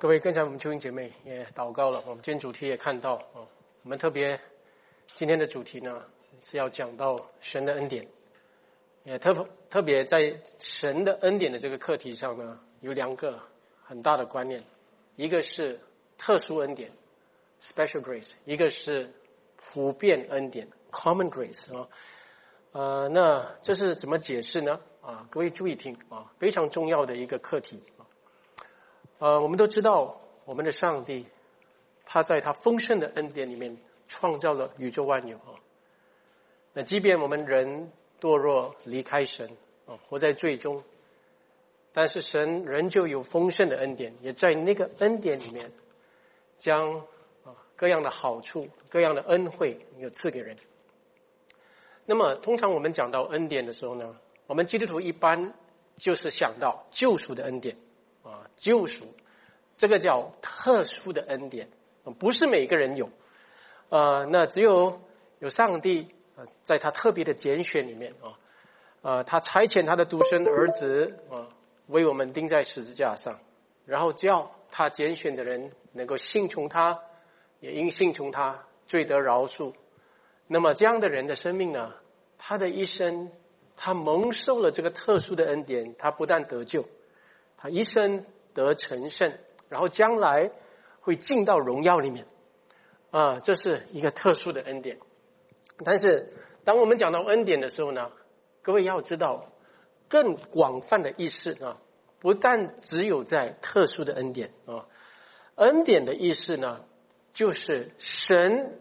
各位跟上我们弟兄姐妹也祷告了，我们今天主题也看到我们特别今天的主题呢是要讲到神的恩典，也特别在神的恩典的这个课题上呢，有两个很大的观念，一个是特殊恩典 （special grace）， 一个是普遍恩典 （common grace） 那这是怎么解释呢？各位注意听非常重要的一个课题。我们都知道我们的上帝他在他丰盛的恩典里面创造了宇宙万有那即便我们人堕落离开神活在罪中，但是神仍旧有丰盛的恩典，也在那个恩典里面将各样的好处各样的恩惠有赐给人。那么通常我们讲到恩典的时候呢，我们基督徒一般就是想到救赎的恩典救赎这个叫特殊的恩典，不是每个人有那只有上帝在他特别的拣选里面他差遣他的独生儿子为我们钉在十字架上，然后叫他拣选的人能够信从他，也因信从他罪得饶恕。那么这样的人的生命呢，他的一生他蒙受了这个特殊的恩典，他不但得救，他一生得成圣，然后将来会进到荣耀里面这是一个特殊的恩典。但是当我们讲到恩典的时候呢，各位要知道更广泛的意思不但只有在特殊的恩典恩典的意思呢，就是神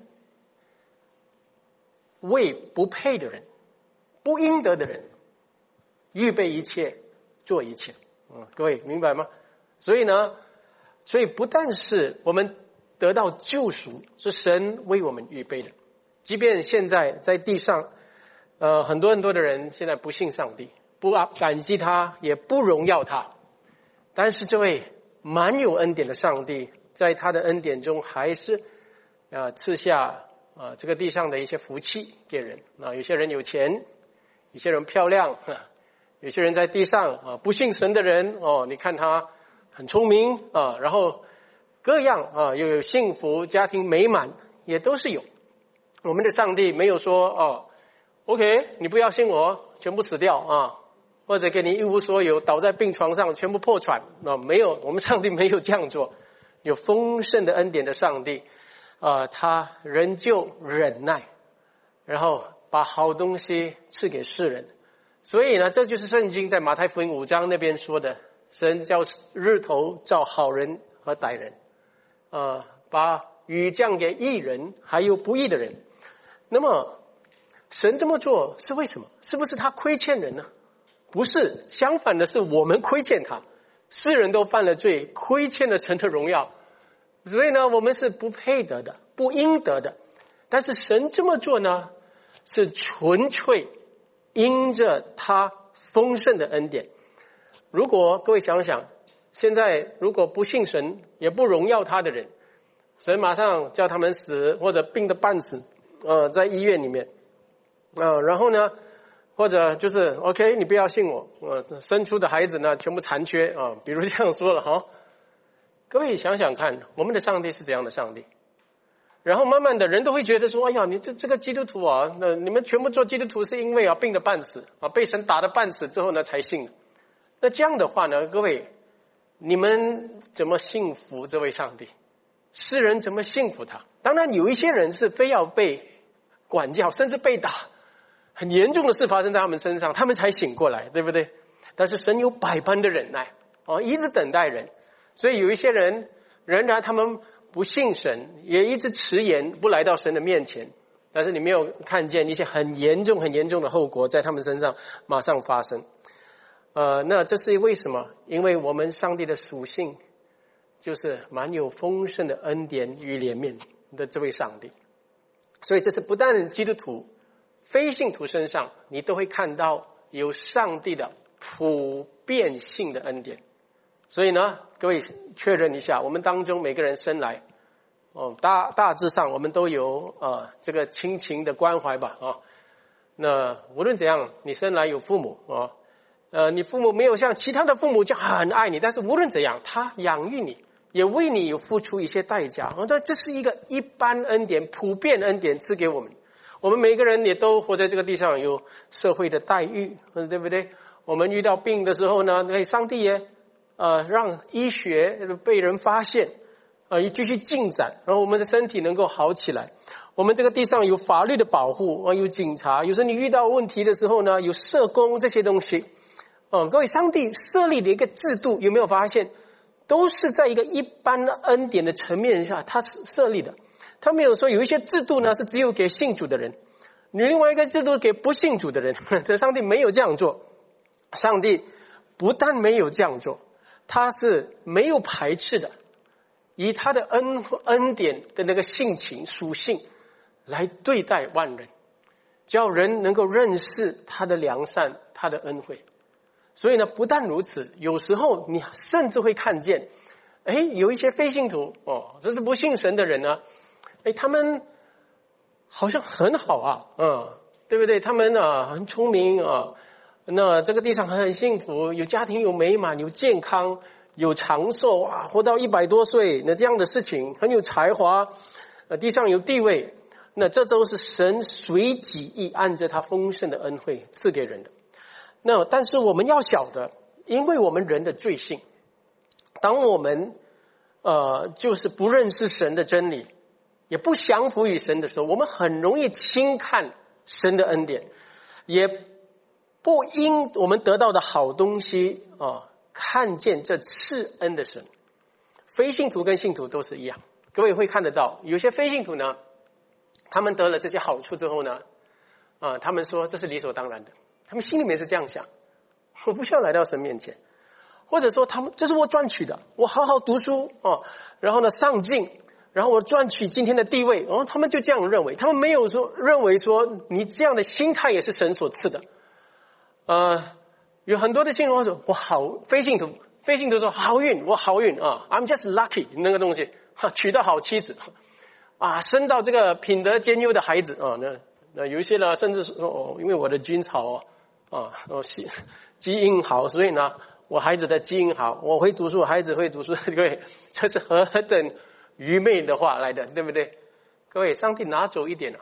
为不配的人不应得的人预备一切做一切各位明白吗？所以不但是我们得到救赎是神为我们预备的，即便现在在地上很多的人现在不信上帝，不感激他，也不荣耀他，但是这位满有恩典的上帝在他的恩典中还是赐下这个地上的一些福气给人有些人有钱，有些人漂亮有些人在地上不信神的人你看他很聪明然后各样又有幸福家庭美满，也都是有。我们的上帝没有说OK 你不要信我全部死掉或者给你一无所有倒在病床上全部破产没有，我们上帝没有这样做。有丰盛的恩典的上帝他仍旧忍耐，然后把好东西赐给世人。所以呢，这就是圣经在马太福音5章那边说的，神叫日头照好人和歹人把雨降给义人还有不义的人。那么神这么做是为什么？是不是他亏欠人呢？不是，相反的是我们亏欠他，世人都犯了罪，亏欠了神的荣耀，所以呢我们是不配得的，不应得的。但是神这么做呢，是纯粹因着他丰盛的恩典。如果各位想想，现在如果不信神也不荣耀他的人，神马上叫他们死，或者病得半死在医院里面然后呢或者就是 OK 你不要信我生出的孩子呢全部残缺比如这样说了各位想想看，我们的上帝是怎样的上帝？然后慢慢的人都会觉得说，哎呀，你这个基督徒那你们全部做基督徒是因为病得半死被神打得半死之后呢才信的。那这样的话呢，各位你们怎么信服这位上帝？世人怎么信服他？当然有一些人是非要被管教，甚至被打，很严重的事发生在他们身上，他们才醒过来，对不对？但是神有百般的忍耐一直等待人。所以有一些人仍然他们不信神，也一直迟延不来到神的面前，但是你没有看见一些很严重的后果在他们身上马上发生那这是为什么？因为我们上帝的属性就是满有丰盛的恩典与怜悯的这位上帝。所以这是不但基督徒非信徒身上你都会看到有上帝的普遍性的恩典。所以呢，各位确认一下，我们当中每个人生来大致上我们都有这个亲情的关怀吧那无论怎样，你生来有父母你父母没有像其他的父母就很爱你，但是无论怎样他养育你， 也为你有付出一些代价。这是一个一般恩典，普遍恩典赐给我们。我们每个人也都活在这个地上，有社会的待遇，对不对？我们遇到病的时候呢，上帝也让医学被人发现，继续进展，然后我们的身体能够好起来。我们这个地上有法律的保护，有警察，有时候你遇到问题的时候呢，有社工这些东西。各位，上帝设立的一个制度，有没有发现，都是在一个一般的恩典的层面下，他是设立的。他没有说有一些制度呢是只有给信主的人，另外一个制度给不信主的人。上帝没有这样做。上帝不但没有这样做，他是没有排斥的，以他的恩典的那个性情属性来对待万人，叫人能够认识他的良善，他的恩惠。所以呢，不但如此，有时候你甚至会看见有一些非信徒这是不信神的人呢，他们好像很好啊，对不对？他们很聪明啊，那这个地上很幸福，有家庭，有美满，有健康，有长寿啊，活到100多岁，那这样的事情很有才华，地上有地位，那这都是神随己意按着他丰盛的恩惠赐给人的。那但是我们要晓得，因为我们人的罪性，当我们就是不认识神的真理，也不降服于神的时候，我们很容易轻看神的恩典，也不因我们得到的好东西看见这赐恩的神。非信徒跟信徒都是一样，各位会看得到，有些非信徒呢，他们得了这些好处之后呢，他们说这是理所当然的，他们心里面是这样想，我不需要来到神面前，或者说他们这是我赚取的，我好好读书然后呢上进，然后我赚取今天的地位，他们就这样认为，他们没有说认为说你这样的心态也是神所赐的。有很多的信徒说我好，非信徒说好运，我好运I'm just lucky 那个东西娶到好妻子生到这个品德兼优的孩子那有一些呢甚至说因为我的基草基因好，所以呢我孩子的基因好，我会读书，孩子会读书，各位，这是何等愚昧的话来的，对不对？各位，上帝拿走一点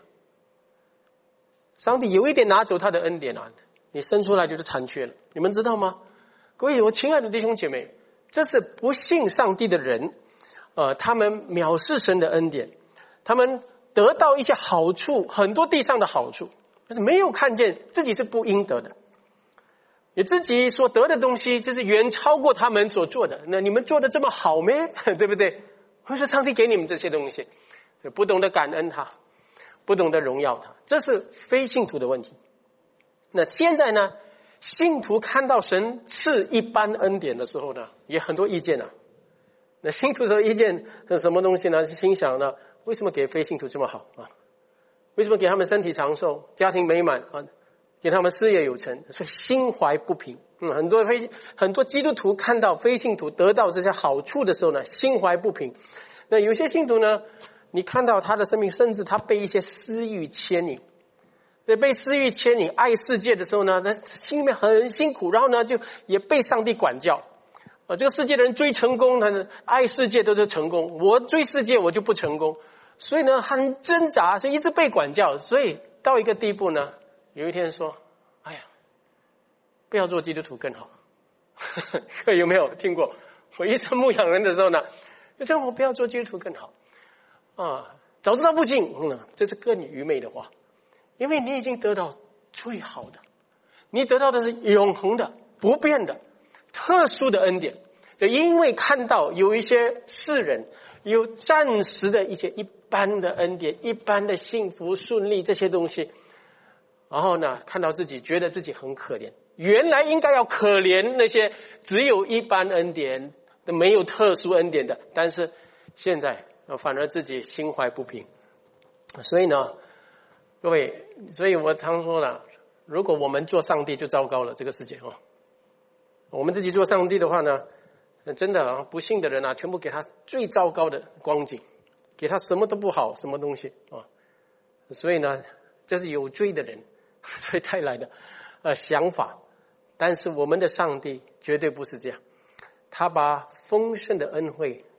上帝有一点拿走他的恩典你生出来就是残缺了，你们知道吗？各位，我亲爱的弟兄姐妹，这是不信上帝的人他们藐视神的恩典，他们得到一些好处，很多地上的好处，但是没有看见自己是不应得的，你自己所得的东西就是远超过他们所做的，那你们做的这么好咩？对不对？为什么上帝给你们这些东西？不懂得感恩他，不懂得荣耀他，这是非信徒的问题。那现在呢，信徒看到神赐一般恩典的时候呢，也很多意见那信徒的意见是什么东西呢？心想呢，为什么给非信徒这么好为什么给他们身体长寿，家庭美满给他们事业有成？所以心怀不平。很多基督徒看到非信徒得到这些好处的时候呢，心怀不平。那有些信徒呢，你看到他的生命，甚至他被一些私欲牵引，被私欲牵引爱世界的时候呢，他心里面很辛苦，然后呢就也被上帝管教。这个世界的人追成功，他爱世界都是成功，我追世界我就不成功，所以呢很挣扎，所以一直被管教。所以到一个地步呢，有一天说，哎呀，不要做基督徒更好。有没有听过？我一生牧养人的时候呢，就说我不要做基督徒更好早知道不进这是更愚昧的话。因为你已经得到最好的，你得到的是永恒的、不变的、特殊的恩典。就因为看到有一些世人有暂时的一些一般的恩典、一般的幸福顺利这些东西，然后呢看到自己觉得自己很可怜，原来应该要可怜那些只有一般恩典的没有特殊恩典的，但是现在反而自己心怀不平。所以呢各位，所以我常说了，如果我们做上帝就糟糕了，这个世界我们自己做上帝的话呢，真的不信的人全部给他最糟糕的光景，给他什么都不好，什么东西所以呢这是有罪的人所以带来的想法。但是我们的上帝绝对不是这样，他把丰盛的恩惠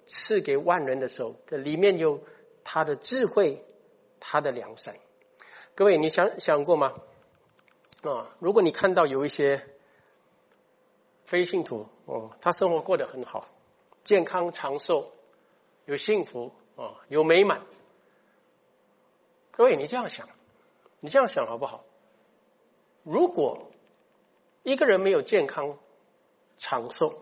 赐给万人的时候，这里面有他的智慧，他的良善。各位，你想过吗？如果你看到有一些非信徒他生活过得很好，健康长寿，有幸福有美满，各位，你这样想好不好？如果一个人没有健康长寿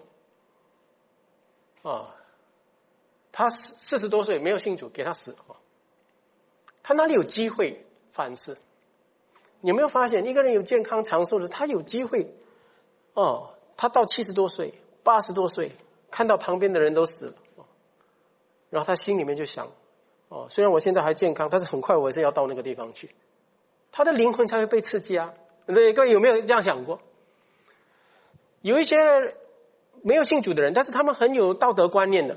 他40多岁没有信主，给他死他哪里有机会反思？你有没有发现，一个人有健康长寿的，他有机会他到70多岁、80多岁，看到旁边的人都死了然后他心里面就想虽然我现在还健康，但是很快我也是要到那个地方去，他的灵魂才会被刺激啊。各位有没有这样想过？有一些没有信主的人，但是他们很有道德观念的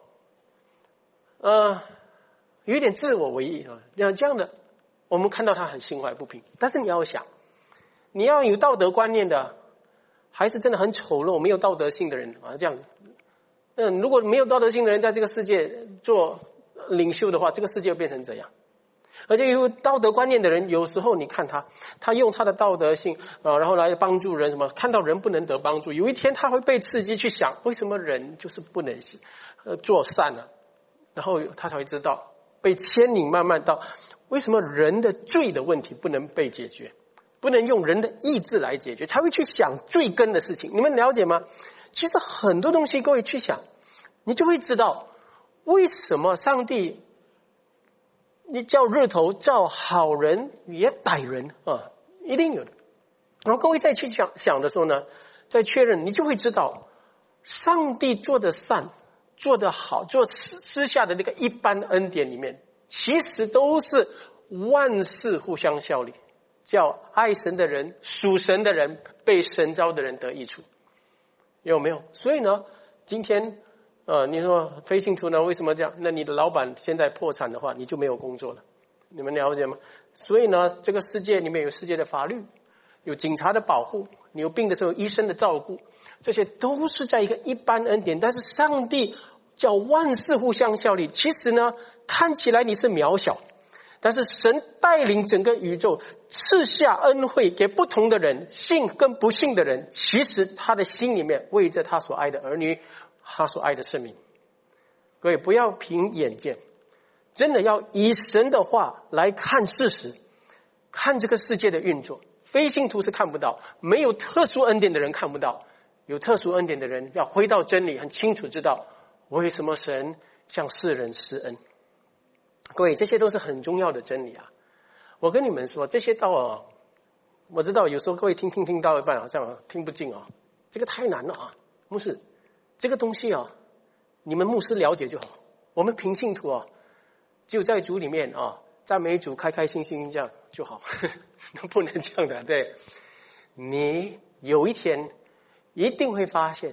有一点自我为意这样的，我们看到他很心怀不平。但是你要想，你要有道德观念的，还是真的很丑陋没有道德性的人这样如果没有道德性的人在这个世界做领袖的话，这个世界会变成怎样？而且有道德观念的人，有时候你看他用他的道德性然后来帮助人，什么看到人不能得帮助，有一天他会被刺激去想，为什么人就是不能做善呢？然后他才会知道，被牵引慢慢到为什么人的罪的问题不能被解决，不能用人的意志来解决，才会去想最根的事情。你们了解吗？其实很多东西各位去想，你就会知道为什么上帝你叫日头照好人也歹人一定有的。然后各位再去想的时候呢，再确认，你就会知道上帝做的善做的好，做私下的那个一般恩典里面，其实都是万事互相效力，叫爱神的人属神的人被神召的人得益处，有没有？所以呢，今天你说非信徒呢为什么这样？那你的老板现在破产的话，你就没有工作了，你们了解吗？所以呢，这个世界里面有世界的法律，有警察的保护，你有病的时候有医生的照顾，这些都是在一个一般恩典。但是上帝叫万事互相效力，其实呢看起来你是渺小，但是神带领整个宇宙，赐下恩惠给不同的人，信跟不信的人，其实他的心里面为着他所爱的儿女，他所爱的生命。各位不要凭眼见，真的要以神的话来看事实，看这个世界的运作。非信徒是看不到，没有特殊恩典的人看不到，有特殊恩典的人要回到真理，很清楚知道为什么神向世人施恩。各位，这些都是很重要的真理啊！我跟你们说，这些道我知道有时候各位听到一半好像听不进这个太难了牧师，这个东西你们牧师了解就好，我们平信徒就在主里面赞美主，开开心心这样就好那不能这样的。对，你有一天一定会发现，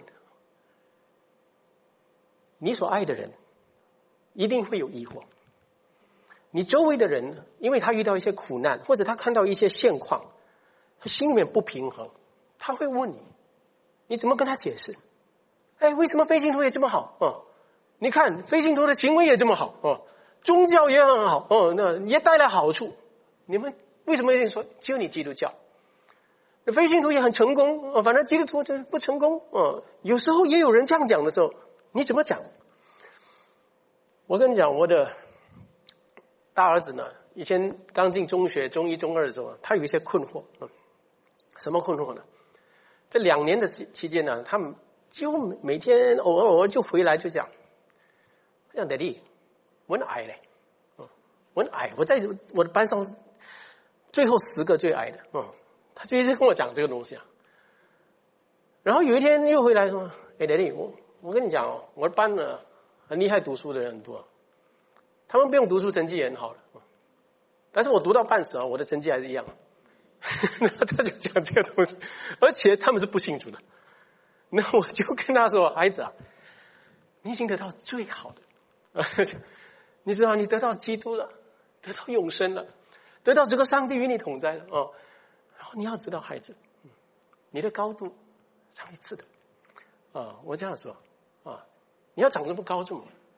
你所爱的人一定会有疑惑，你周围的人因为他遇到一些苦难，或者他看到一些现况，他心里面不平衡，他会问你，你怎么跟他解释？为什么非信徒也这么好你看非信徒的行为也这么好宗教也很好那也带来好处，你们为什么一定说只有你基督教？非信徒也很成功反正基督徒就不成功有时候也有人这样讲的时候，你怎么讲？我跟你讲，我的大儿子呢，以前刚进中学中1中2的时候，他有一些困惑什么困惑呢？这2年的期间呢，他们几乎每天偶尔就回来就讲，我讲弟，我很矮嘞我很矮，我在我的班上最后10个最矮的他就一直跟我讲这个东西然后有一天又回来说，弟，我跟你讲我的班呢很厉害读书的人很多，他们不用读书成绩也很好了但是我读到半死我的成绩还是一样他就讲这个东西，而且他们是不信主的。那我就跟他说，孩子你已经得到最好的你知道你得到基督了，得到永生了，得到这个上帝与你同在了然后你要知道孩子你的高度上帝赐的我这样说你要长这么高这么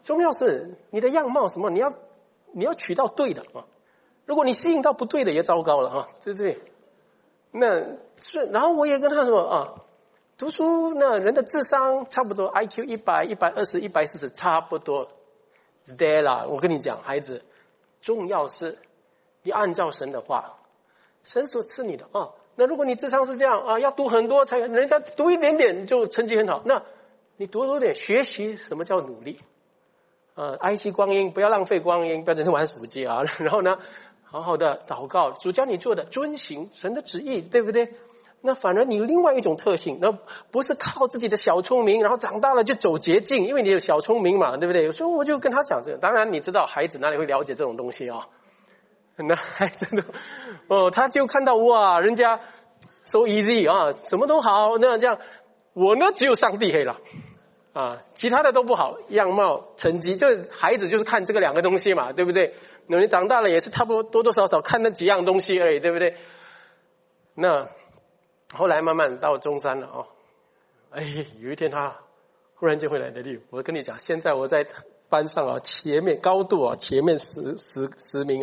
重要是你的样貌什么，你要娶到对的啊。如果你吸引到不对的，也糟糕了啊，对不对？然后我也跟他说啊，读书那人的智商差不多 IQ 100、120、140差不多 is there 啦。我跟你讲，孩子，重要是你按照神的话，神所赐你的啊。那如果你智商是这样啊，要读很多才，人家读一点点就成绩很好，那你多点学习什么叫努力爱惜光阴，不要浪费光阴，不要整天玩手机啊。然后呢，好好的祷告，主教你做的遵行神的旨意，对不对？那反而你另外一种特性，那不是靠自己的小聪明，然后长大了就走捷径，因为你有小聪明嘛，对不对？有时候我就跟他讲这个，当然你知道孩子哪里会了解这种东西啊？那孩子他就看到哇，人家 so easy 啊，什么都好，那这样我呢只有上帝黑了啊，其他的都不好，样貌、成绩，就孩子就是看这个两个东西嘛，对不对？那你长大了也是差不多多多少少看那几样东西而已，对不对？那后来慢慢到中三了有一天他忽然间会来的例，我跟你讲，现在我在班上前面高度前面十名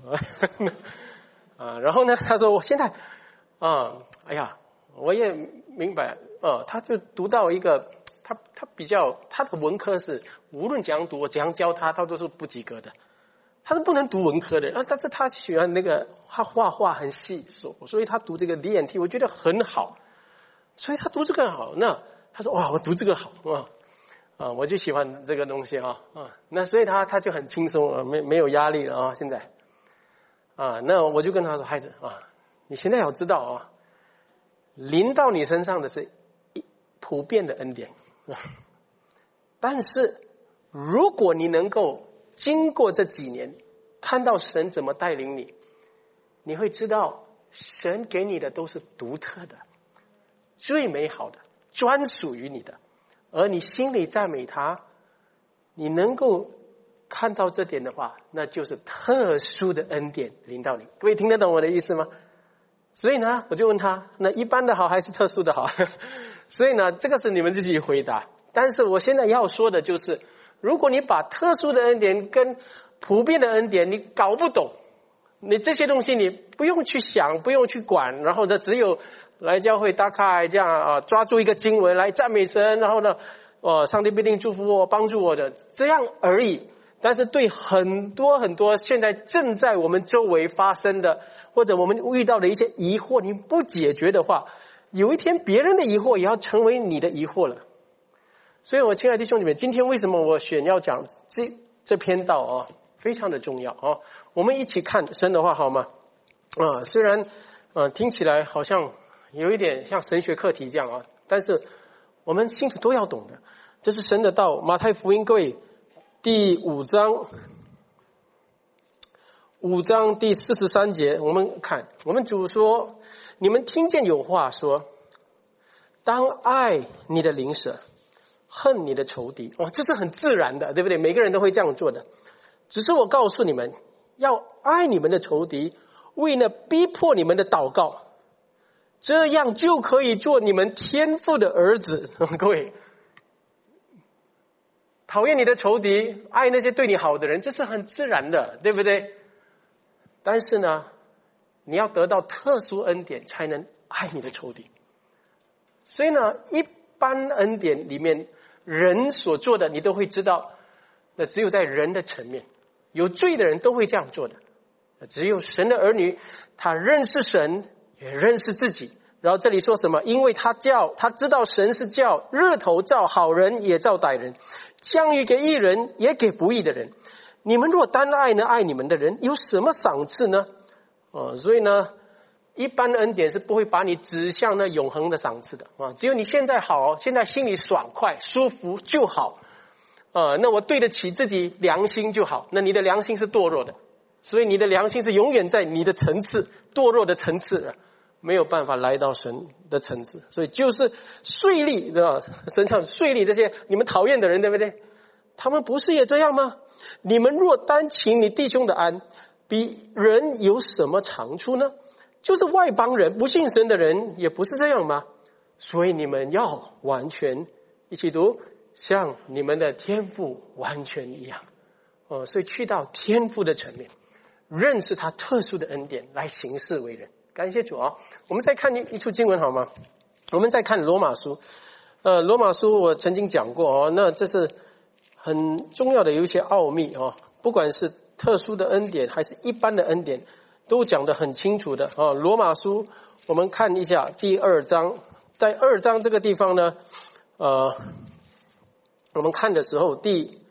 然后呢，他说我现在哎呀，我也明白他就读到一个他比较他的文科是无论怎样读，我怎样教他都是不及格的，他是不能读文科的但是他喜欢那个他画画很细，所以他读这个 DNT 我觉得很好，所以他读这个好。那他说哇，我读这个好我就喜欢这个东西那所以他就很轻松没有压力了现在那我就跟他说，孩子你现在要知道临到你身上的是普遍的恩典但是如果你能够经过这几年看到神怎么带领你，你会知道神给你的都是独特的、最美好的、专属于你的，而你心里赞美他，你能够看到这点的话，那就是特殊的恩典临到你。各位听得懂我的意思吗？所以呢，我就问他，那一般的好还是特殊的好？所以呢，这个是你们自己回答。但是我现在要说的就是，如果你把特殊的恩典跟普遍的恩典你搞不懂，你这些东西你不用去想，不用去管，然后呢只有来教会大概这样抓住一个经文来赞美神，然后呢上帝必定祝福我帮助我的，这样而已。但是对很多很多现在正在我们周围发生的，或者我们遇到的一些疑惑，你不解决的话，有一天别人的疑惑也要成为你的疑惑了。所以我亲爱的弟兄姊妹，今天为什么我选要讲这篇道非常的重要我们一起看神的话好吗？虽然听起来好像有一点像神学课题这样但是我们信徒都要懂的，这是神的道。马太福音各位第5章第43节，我们看，我们主说，你们听见有话说，当爱你的邻舍，恨你的仇敌。这是很自然的，对不对？每个人都会这样做的。只是我告诉你们，要爱你们的仇敌，为那逼迫你们的祷告，这样就可以做你们天父的儿子。各位，讨厌你的仇敌，爱那些对你好的人，这是很自然的，对不对？但是呢，你要得到特殊恩典才能爱你的仇敌。所以呢，一般恩典里面人所做的你都会知道，那只有在人的层面，有罪的人都会这样做的。只有神的儿女，他认识神也认识自己。然后这里说什么？因为他知道神是叫日头照好人也照歹人，降雨给义人也给不义的人。你们若单爱呢爱你们的人，有什么赏赐呢？所以呢，一般恩典是不会把你指向那永恒的赏赐的只有你现在好，现在心里爽快舒服就好那我对得起自己良心就好。那你的良心是堕落的，所以你的良心是永远在你的层次堕落的层次没有办法来到神的层次。所以就是税吏，对吧？身上税吏这些你们讨厌的人，对不对？他们不是也这样吗？你们若单请你弟兄的安，比人有什么长处呢？就是外邦人不信神的人也不是这样吗？所以你们要完全，一起读， 像你们的天父完全一样。所以去到天父的层面，认识他特殊的恩典来行事为人。感谢主啊！我们再看一处经文好吗？我们再看罗马书。罗马书我曾经讲过那这是很重要的有一些奥秘不管是特殊的恩典还是一般的恩典，都讲得很清楚的罗马书我们看一下第2章，在2章这个地方呢，我们看的时候第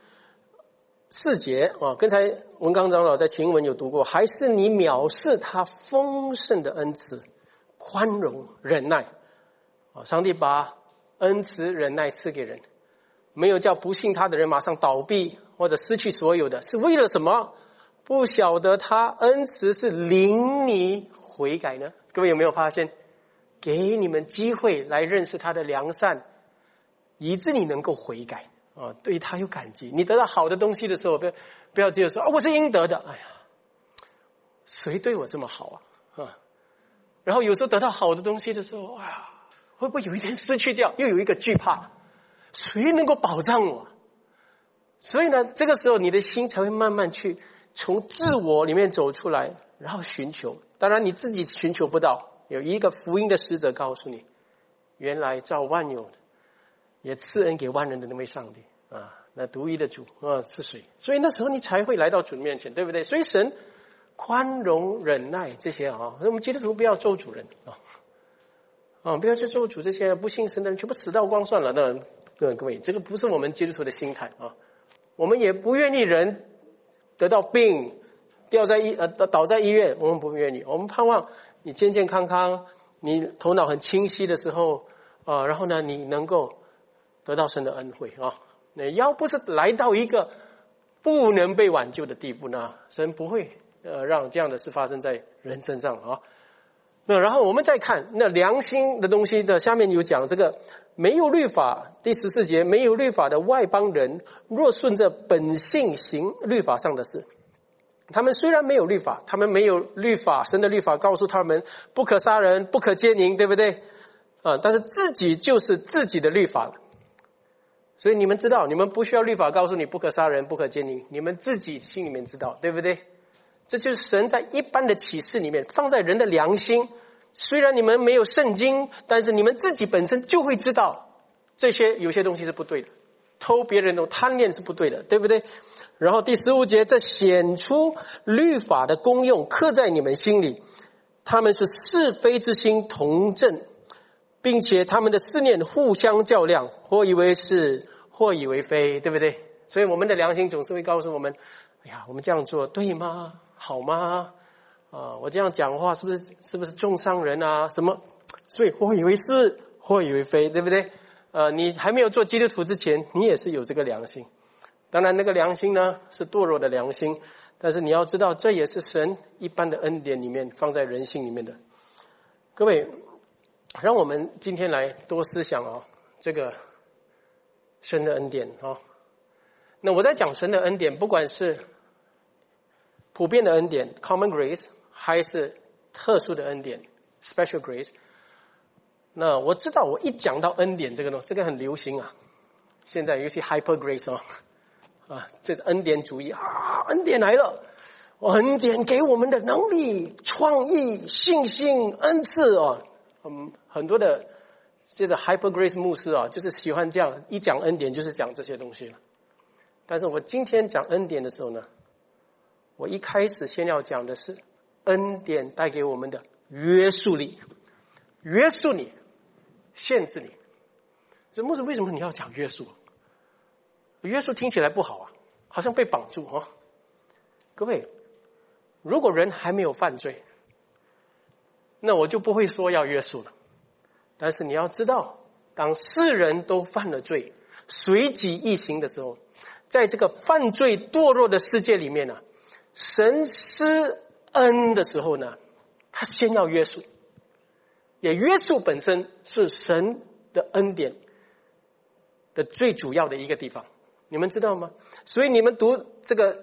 4节刚才文刚长老在前文有读过，还是你藐视他丰盛的恩慈、宽容、忍耐上帝把恩慈忍耐赐给人，没有叫不信他的人马上倒闭或者失去所有的，是为了什么？不晓得他恩慈是领你悔改呢？各位有没有发现，给你们机会来认识他的良善，以致你能够悔改对他有感激。你得到好的东西的时候，不要只有说我是应得的，哎呀，谁对我这么好然后有时候得到好的东西的时候，哎呀，会不会有一天失去掉？又有一个惧怕，谁能够保障我？所以呢，这个时候你的心才会慢慢去从自我里面走出来，然后寻求。当然你自己寻求不到，有一个福音的使者告诉你，原来造万有的也赐恩给万人的那位上帝那独一的主是谁？所以那时候你才会来到主面前，对不对？所以神宽容忍耐这些我们基督徒不要咒主人不要去咒主这些不信神的人全部死到光算了。那各位，这个不是我们基督徒的心态我们也不愿意人得到病倒在医院，我们不愿意。我们盼望你健健康康，你头脑很清晰的时候然后呢你能够得到神的恩惠那要不是来到一个不能被挽救的地步呢，神不会让这样的事发生在人身上那然后我们再看那良心的东西的下面有讲这个没有律法，第14节，没有律法的外邦人若顺着本性行律法上的事，他们虽然没有律法，他们没有律法，神的律法告诉他们不可杀人，不可奸淫，对不对但是自己就是自己的律法了。所以你们知道，你们不需要律法告诉你不可杀人，不可奸淫，你们自己心里面知道，对不对？这就是神在一般的启示里面放在人的良心，虽然你们没有圣经，但是你们自己本身就会知道这些有些东西是不对的，偷别人的贪恋是不对的，对不对？然后第15节，这显出律法的功用刻在你们心里，他们是是非之心同正，并且他们的思念互相较量，或以为是，或以为非，对不对？所以我们的良心总是会告诉我们，哎呀，我们这样做对吗？好吗？我这样讲话是不是重伤人什么？所以或以为是，或以为非，对不对？你还没有做基督徒之前，你也是有这个良心。当然那个良心呢是堕落的良心，但是你要知道这也是神一般的恩典里面放在人性里面的。各位，让我们今天来多思想这个神的恩典那我在讲神的恩典，不管是普遍的恩典 common grace 还是特殊的恩典 special grace， 那我知道我一讲到恩典这个东西，这个很流行现在尤其 hyper grace 这是恩典主义恩典来了，恩典给我们的能力、创意、信心、恩赐很多的这个 hyper grace 牧师就是喜欢这样一讲恩典就是讲这些东西了。但是我今天讲恩典的时候呢，我一开始先要讲的是恩典带给我们的约束力，约束你，限制你。这牧师为什么你要讲约束？约束听起来不好好像被绑住各位，如果人还没有犯罪，那我就不会说要约束了。但是你要知道，当世人都犯了罪，随己意行的时候，在这个犯罪堕落的世界里面神施恩的时候呢，他先要约束，也约束本身是神的恩典的最主要的一个地方，你们知道吗？所以你们读这个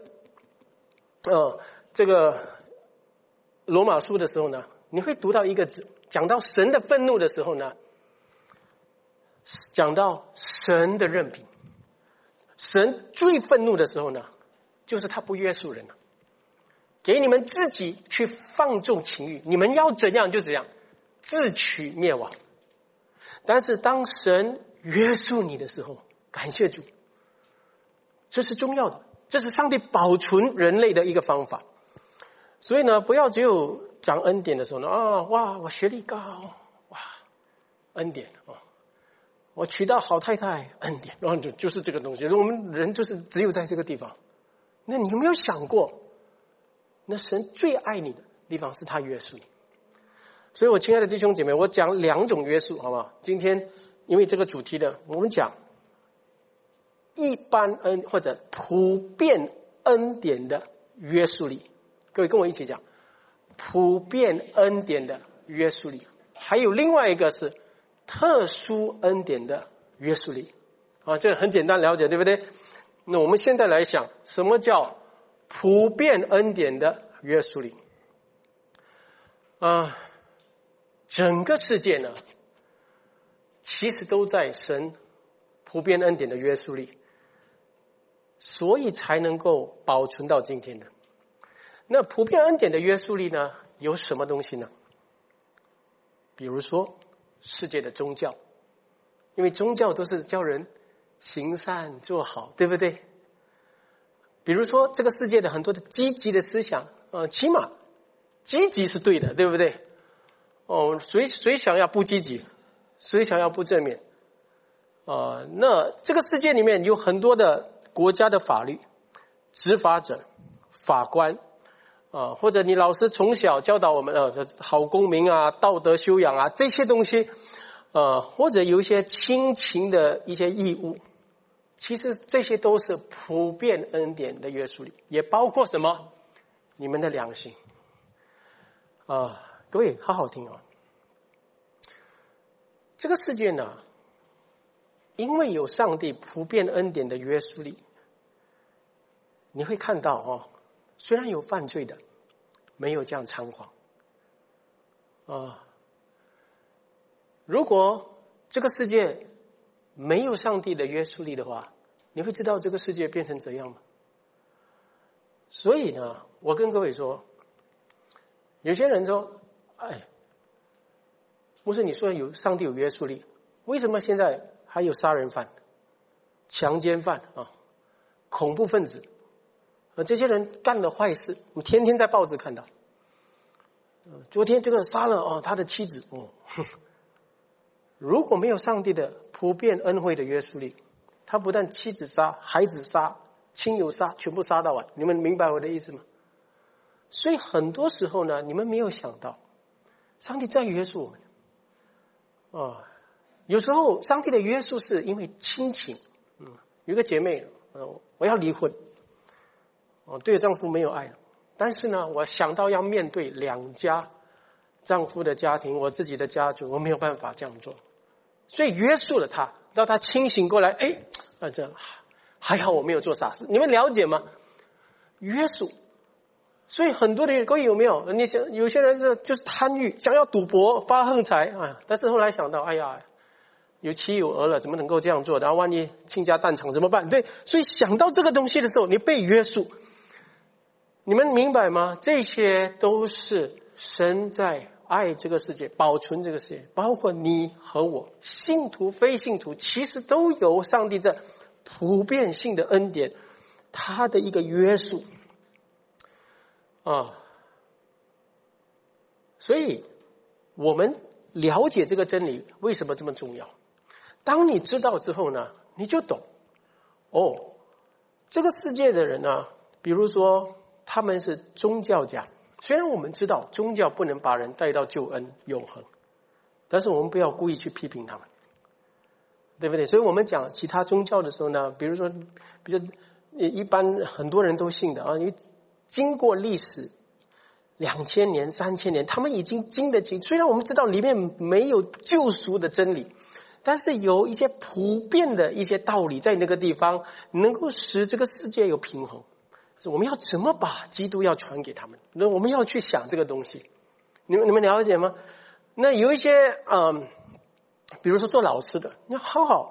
罗马书的时候呢，你会读到一个字，讲到神的愤怒的时候呢，讲到神的任凭神最愤怒的时候呢，就是他不约束人了，给你们自己去放纵情欲，你们要怎样就怎样，自取灭亡。但是当神约束你的时候，感谢主，这是重要的，这是上帝保存人类的一个方法。所以呢，不要只有讲恩典的时候呢，哇，我学历高，哇，恩典我娶到好太太，恩典，然后就是这个东西。我们人就是只有在这个地方。那你有没有想过，那神最爱你的地方是他约束你。所以我亲爱的弟兄姐妹，我讲2种约束，好不好？今天因为这个主题的，我们讲一般恩或者普遍恩典的约束力。各位跟我一起讲，普遍恩典的约束力。还有另外一个是特殊恩典的约束力。这个很简单了解，对不对？那我们现在来想，什么叫普遍恩典的约束力？整个世界呢，其实都在神普遍恩典的约束力，所以才能够保存到今天的。那普遍恩典的约束力呢，有什么东西呢？比如说世界的宗教，因为宗教都是教人行善做好，对不对？比如说这个世界的很多的积极的思想，起码积极是对的，对不对？谁想要不积极？谁想要不正面？那这个世界里面有很多的国家的法律，执法者、法官，或者你老师从小教导我们好公民啊、道德修养啊这些东西，或者有一些亲情的一些义务，其实这些都是普遍恩典的约束力，也包括什么？你们的良心。各位好好听这个世界呢，因为有上帝普遍恩典的约束力，你会看到虽然有犯罪的，没有这样猖狂如果这个世界没有上帝的约束力的话，你会知道这个世界变成怎样吗？所以呢，我跟各位说，有些人说，牧师，你说有上帝有约束力，为什么现在还有杀人犯、强奸犯恐怖分子这些人干了坏事，我们天天在报纸看到。昨天这个杀了他的妻子如果没有上帝的普遍恩惠的约束力，他不但妻子杀、孩子杀、亲友杀，全部杀到完。你们明白我的意思吗？所以很多时候呢，你们没有想到上帝在约束我们有时候上帝的约束是因为亲情。有一个姐妹我要离婚，对丈夫没有爱了，但是呢，我想到要面对2家，丈夫的家庭，我自己的家族，我没有办法这样做，所以约束了她，到她清醒过来，这还好我没有做傻事。你们了解吗？约束。所以很多的人，各位有没有？你想有些人就是贪欲，想要赌博发横财但是后来想到，有妻有儿了，怎么能够这样做？然后万一倾家荡产怎么办？对，所以想到这个东西的时候，你被约束。你们明白吗？这些都是神在爱这个世界，保存这个世界，包括你和我，信徒非信徒，其实都有上帝这普遍性的恩典，他的一个约束所以我们了解这个真理为什么这么重要。当你知道之后呢，你就懂这个世界的人呢，比如说他们是宗教家，虽然我们知道宗教不能把人带到救恩永恒，但是我们不要故意去批评他们，对不对？所以我们讲其他宗教的时候呢，比如说一般很多人都信的你经过历史2000年、3000年，他们已经经得起。虽然我们知道里面没有救赎的真理，但是有一些普遍的一些道理在那个地方，能够使这个世界有平衡。我们要怎么把基督要传给他们？那我们要去想这个东西。你们了解吗？那有一些比如说做老师的，你要好好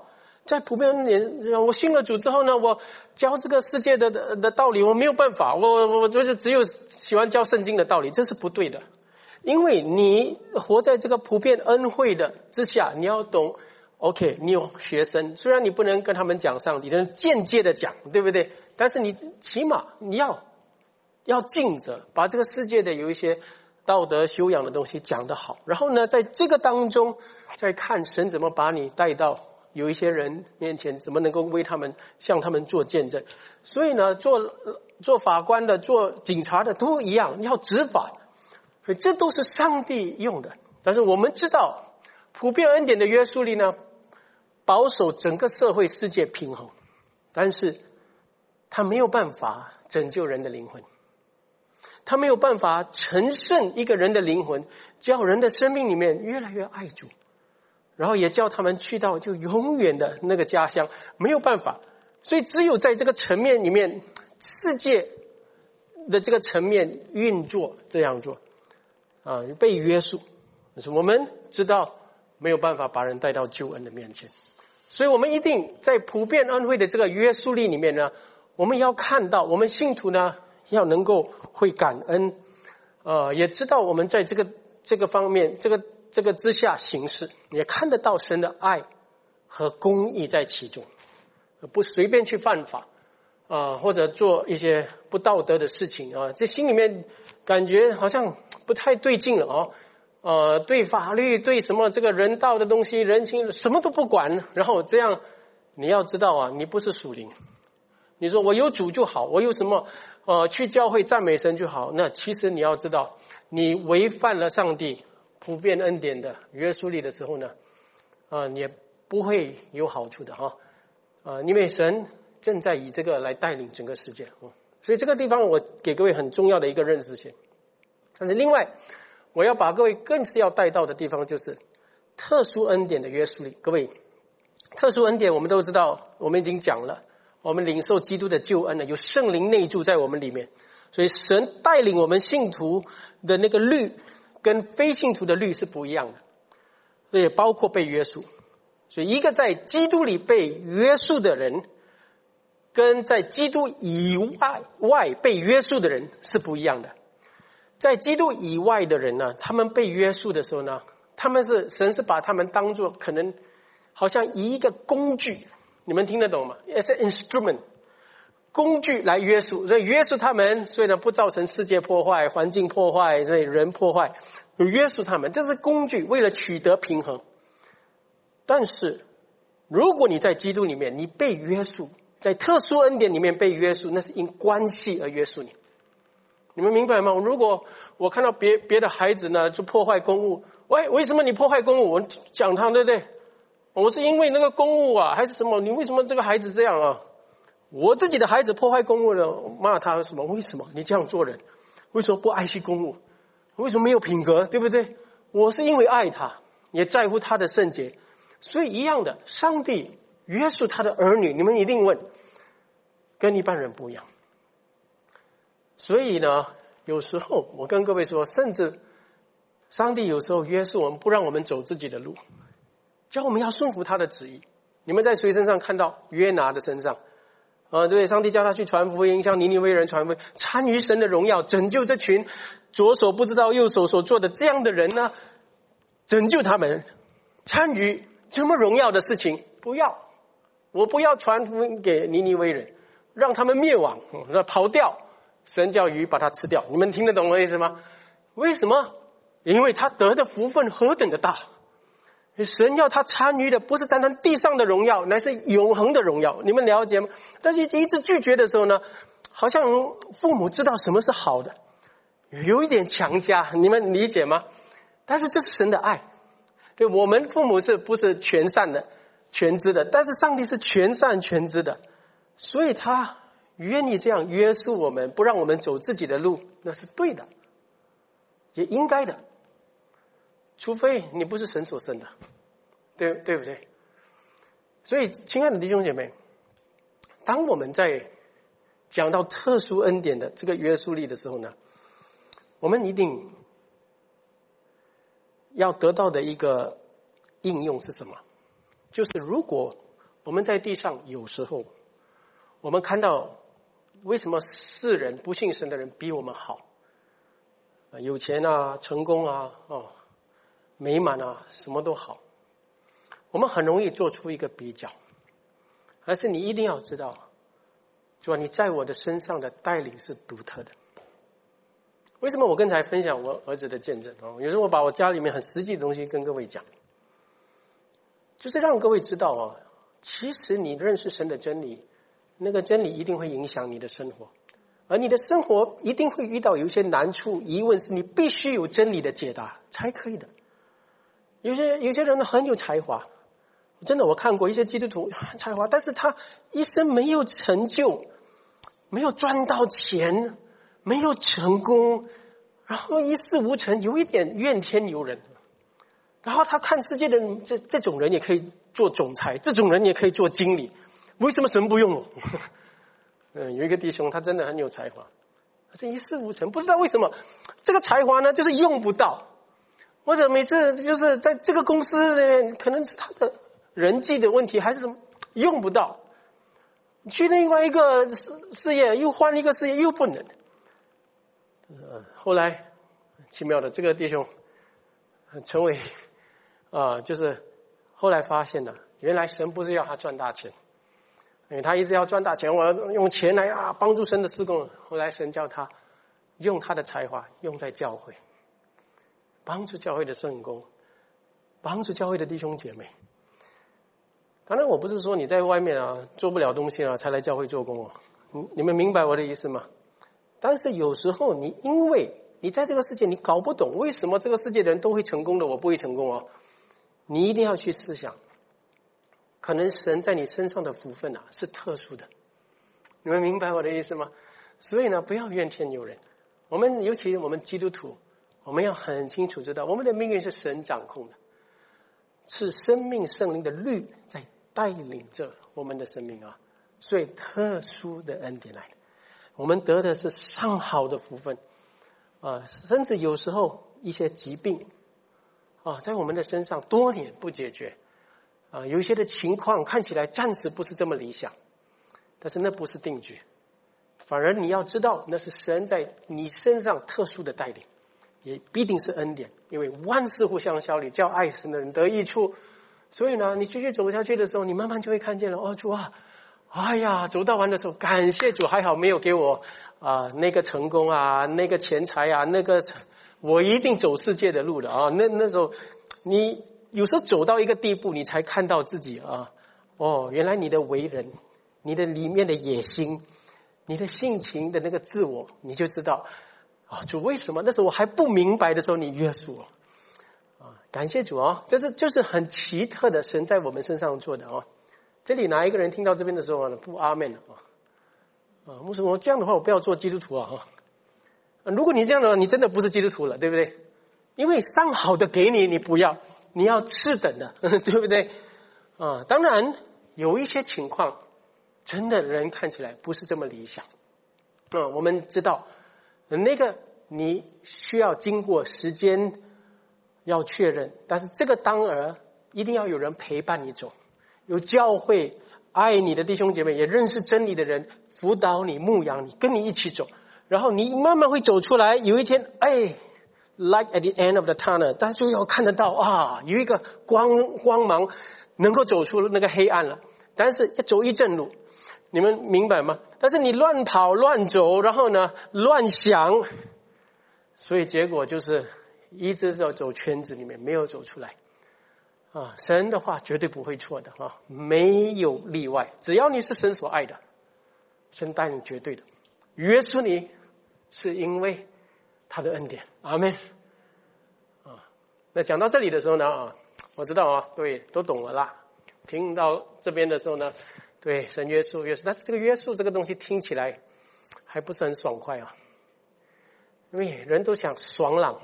在普遍恩典，我信了主之后呢，我教这个世界的道理，我没有办法，我就是只有喜欢教圣经的道理，这是不对的。因为你活在这个普遍恩惠的之下，你要懂 OK， 你有学生，虽然你不能跟他们讲上帝，但是间接的讲，对不对？但是你起码你要尽责，把这个世界的有一些道德修养的东西讲得好，然后呢，在这个当中再看神怎么把你带到有一些人面前，怎么能够为他们向他们做见证。所以呢，做法官的、做警察的都一样，要执法，所以这都是上帝用的。但是我们知道普遍恩典的约束力呢，保守整个社会世界平衡，但是他没有办法拯救人的灵魂，他没有办法成圣一个人的灵魂，叫人的生命里面越来越爱主，然后也叫他们去到就永远的那个家乡，没有办法。所以只有在这个层面里面，世界的这个层面运作，这样做被约束。但是我们知道没有办法把人带到救恩的面前，所以我们一定在普遍恩惠的这个约束力里面呢，我们要看到我们信徒呢要能够会感恩，也知道我们在这个方面这个之下行事，也看得到神的爱和公义在其中，不随便去犯法或者做一些不道德的事情这心里面感觉好像不太对劲了对法律对什么这个人道的东西人情什么都不管，然后这样你要知道你不是属灵。你说我有主就好，我有什么去教会赞美神就好，那其实你要知道你违反了上帝普遍恩典的约束力的时候呢你也不会有好处的因为神正在以这个来带领整个世界所以这个地方我给各位很重要的一个认识性。但是另外我要把各位更是要带到的地方就是特殊恩典的约束力。各位，特殊恩典我们都知道，我们已经讲了，我们领受基督的救恩了，有圣灵内住在我们里面，所以神带领我们信徒的那个律跟非信徒的律是不一样的，所以包括被约束。所以一个在基督里被约束的人跟在基督以外被约束的人是不一样的。在基督以外的人呢，他们被约束的时候呢，神是把他们当作可能好像一个工具，你们听得懂吗？ As an instrument， 工具来约束，所以约束他们，所以呢不造成世界破坏、环境破坏、所以人破坏，约束他们，这是工具，为了取得平衡。但是如果你在基督里面，你被约束，在特殊恩典里面被约束，那是因关系而约束你。你们明白吗？如果我看到别的孩子呢就破坏公物，为什么你破坏公物？我讲他，对不对？我是因为那个公物还是什么？你为什么这个孩子这样我自己的孩子破坏公物了，骂他什么？为什么你这样做人？为什么不爱惜公物？为什么没有品格？对不对？我是因为爱他，也在乎他的圣洁。所以一样的，上帝约束他的儿女，你们一定问，跟一般人不一样。所以呢，有时候我跟各位说，甚至上帝有时候约束我们，不让我们走自己的路，叫我们要顺服他的旨意。你们在谁身上看到？约拿的身上对，上帝叫他去传福音，向尼尼微人传福音，参与神的荣耀，拯救这群左手不知道右手所做的这样的人呢，拯救他们，参与这么荣耀的事情。我不要传福音给尼尼微人，让他们灭亡跑掉，神叫鱼把它吃掉。你们听得懂我意思吗？为什么？因为他得的福分何等的大，神要他参与的不是单单地上的荣耀，乃是永恒的荣耀。你们了解吗？但是一直拒绝的时候呢，好像父母知道什么是好的，有一点强加，你们理解吗？但是这是神的爱。对，我们父母是不是全善的全知的？但是上帝是全善全知的，所以他愿意这样约束我们，不让我们走自己的路，那是对的，也应该的，除非你不是神所生的，对不对？所以亲爱的弟兄姐妹，当我们在讲到特殊恩典的这个约束力的时候呢，我们一定要得到的一个应用是什么？就是如果我们在地上有时候，我们看到为什么世人不信神的人比我们好，有钱啊，成功啊，美满啊，什么都好，我们很容易做出一个比较。但是你一定要知道，主啊，你在我的身上的带领是独特的。为什么我刚才分享我儿子的见证？有时候我把我家里面很实际的东西跟各位讲，就是让各位知道其实你认识神的真理，那个真理一定会影响你的生活，而你的生活一定会遇到有一些难处、疑问，是你必须有真理的解答才可以的。有些人很有才华，真的我看过一些基督徒很才华，但是他一生没有成就，没有赚到钱，没有成功，然后一事无成，有一点怨天尤人。然后他看世界的人，这种人也可以做总裁，这种人也可以做经理，为什么神不用我？有一个弟兄他真的很有才华，可是一事无成，不知道为什么这个才华呢就是用不到，或者每次就是在这个公司里面可能是他的人际的问题还是什么用不到，去另外一个事业又换一个事业又不能。后来奇妙的这个弟兄成为就是后来发现了，原来神不是要他赚大钱，因为他一直要赚大钱，我要用钱来帮助神的事工。后来神叫他用他的才华用在教会，帮助教会的圣工，帮助教会的弟兄姐妹。当然我不是说你在外面做不了东西才来教会做工你们明白我的意思吗？但是有时候你因为你在这个世界你搞不懂为什么这个世界的人都会成功的，我不会成功你一定要去思想，可能神在你身上的福分是特殊的。你们明白我的意思吗？所以呢，不要怨天尤人。我们尤其我们基督徒，我们要很清楚知道，我们的命运是神掌控的，是生命圣灵的律在带领着我们的生命所以特殊的恩典来的，我们得的是上好的福分甚至有时候一些疾病在我们的身上多年不解决有一些的情况看起来暂时不是这么理想，但是那不是定局，反而你要知道那是神在你身上特殊的带领，也必定是恩典，因为万事互相效力，叫爱神的人得益处。所以呢，你继续走下去的时候，你慢慢就会看见了主哎呀，走到完的时候感谢主，还好没有给我那个成功那个钱财那个我一定走世界的路的那时候你有时候走到一个地步，你才看到自己原来你的为人，你的里面的野心，你的性情的那个自我，你就知道主为什么那时候我还不明白的时候你约束我感谢主这是就是很奇特的神在我们身上做的这里哪一个人听到这边的时候不阿们牧师我这样的话我不要做基督徒如果你这样的话你真的不是基督徒了，对不对？因为上好的给你不要，你要次等的对不对当然有一些情况真的人看起来不是这么理想我们知道那个你需要经过时间要确认，但是这个当儿一定要有人陪伴你走，有教会爱你的弟兄姐妹，也认识真理的人辅导你牧养你，跟你一起走，然后你慢慢会走出来，有一天like at the end of the tunnel， 大家就要看得到有一个光芒能够走出那个黑暗了，但是要走一阵路，你们明白吗？但是你乱跑乱走，然后呢乱想，所以结果就是一直走圈子里面没有走出来神的话绝对不会错的没有例外，只要你是神所爱的，神带领绝对的，约束你是因为他的恩典，阿们那讲到这里的时候呢我知道对，都懂了啦。听到这边的时候呢，对，神约束，但是这个约束这个东西听起来还不是很爽快因为人都想爽朗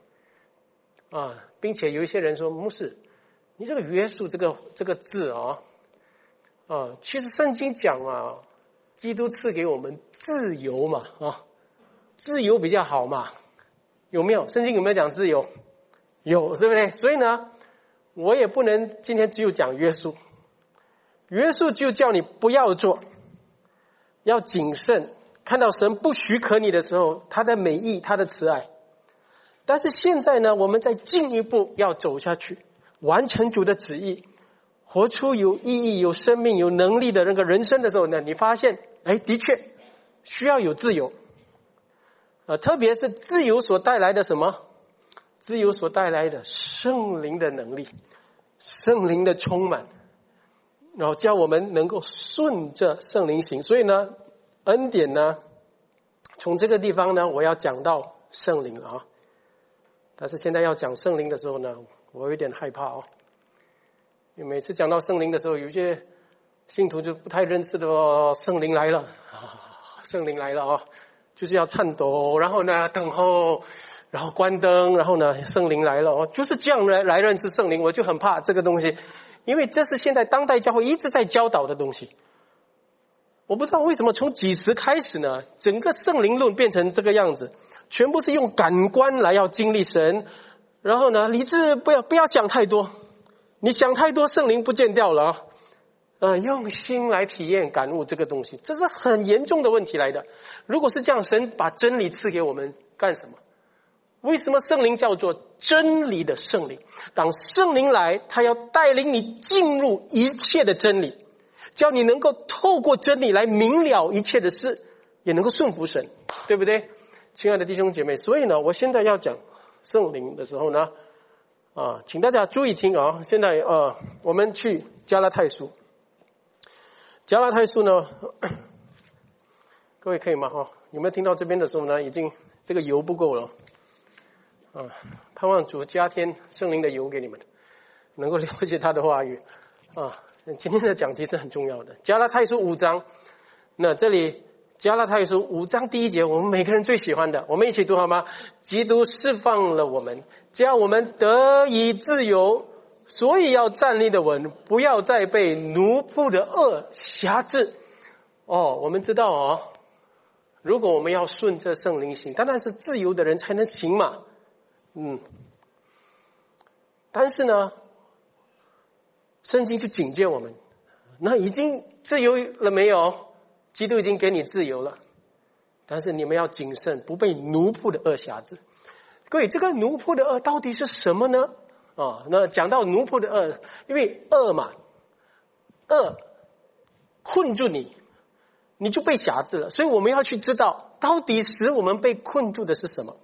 并且有一些人说，牧师你这个约束这个字其实圣经讲基督赐给我们自由嘛自由比较好嘛，有没有？圣经有没有讲自由？有，对不对？所以呢我也不能今天只有讲约束约束就叫你不要做，要谨慎，看到神不许可你的时候，他的美意，他的慈爱。但是现在呢，我们再进一步要走下去，完成主的旨意，活出有意义、有生命、有能力的那个人生的时候呢，你发现的确需要有自由。特别是自由所带来的什么？自由所带来的圣灵的能力，圣灵的充满，然后叫我们能够顺着圣灵行。所以呢，恩典呢，从这个地方呢，我要讲到圣灵了啊。但是现在要讲圣灵的时候呢，我有点害怕哦，因为每次讲到圣灵的时候，有些信徒就不太认识的哦，圣灵来了啊，圣灵来了啊，就是要颤抖，然后呢等候，然后关灯，然后呢圣灵来了哦，就是这样来认识圣灵。我就很怕这个东西，因为这是现在当代教会一直在教导的东西。我不知道为什么从几时开始呢，整个圣灵论变成这个样子，全部是用感官来要经历神，然后呢理智不要想太多，你想太多圣灵不见掉了啊。用心来体验感悟这个东西，这是很严重的问题来的。如果是这样，神把真理赐给我们干什么？为什么圣灵叫做真理的圣灵？当圣灵来，他要带领你进入一切的真理，叫你能够透过真理来明了一切的事，也能够顺服神，对不对？亲爱的弟兄姐妹，所以呢，我现在要讲圣灵的时候呢，请大家注意听啊。现在我们去加拉太书。加拉太书呢，各位可以吗？有没有听到这边的时候呢，已经这个油不够了盼望主加添圣灵的油给你们，能够了解他的话语今天的讲题是很重要的。加拉太书5章，那这里加拉太书5章第1节，我们每个人最喜欢的，我们一起读好吗？基督释放了我们，叫我们得以自由，所以要站立的稳，不要再被奴仆的恶辖制。我们知道如果我们要顺着圣灵行，当然是自由的人才能行嘛。但是呢，圣经就警戒我们，那已经自由了没有？基督已经给你自由了，但是你们要谨慎，不被奴仆的恶辖制。各位，这个奴仆的恶到底是什么呢？那讲到奴仆的恶，因为恶嘛，恶困住你，你就被辖制了。所以我们要去知道，到底使我们被困住的是什么？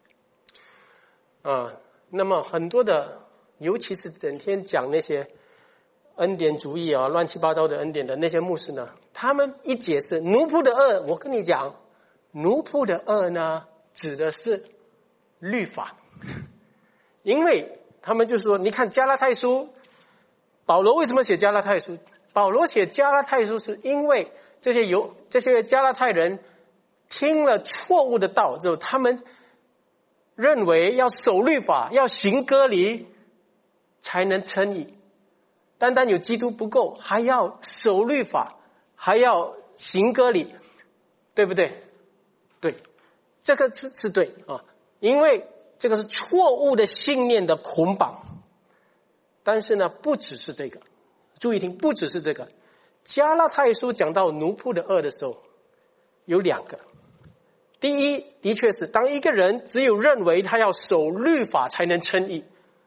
那么很多的，尤其是整天讲那些恩典主义乱七八糟的恩典的那些牧师呢，他们一解释奴仆的恶，我跟你讲，奴仆的恶呢，指的是律法。因为他们就说，你看加拉太书，保罗为什么写加拉太书？保罗写加拉太书是因为这些加拉太人听了错误的道之后，他们认为要守律法，要行割礼才能称义，单单有基督不够，还要守律法，还要行割礼，对不对？对，这个是对因为这个是错误的信念的捆绑。但是呢，不只是这个，注意听，不只是这个。加拉太书讲到奴仆的恶的时候，有2个。第一，的确是当一个人只有认为他要守律法才能称义，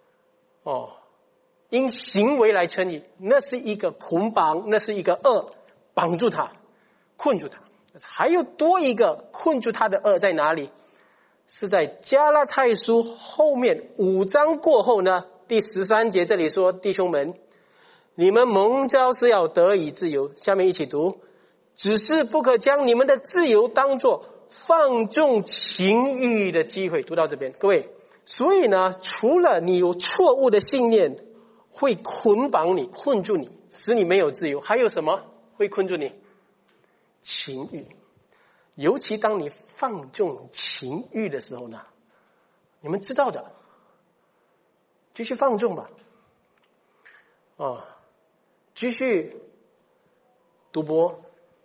因行为来称义，那是一个捆绑，那是一个恶，绑住他，困住他。还有多一个困住他的恶在哪里？是在加拉太书后面5章过后呢，第13节这里说，弟兄们，你们蒙召是要得以自由。下面一起读，只是不可将你们的自由当作放纵情欲的机会。读到这边，各位，所以呢，除了你有错误的信念会捆绑你，困住你，使你没有自由，还有什么会困住你？情欲。尤其当你放纵情欲的时候呢，你们知道的，继续放纵吧，继续赌博，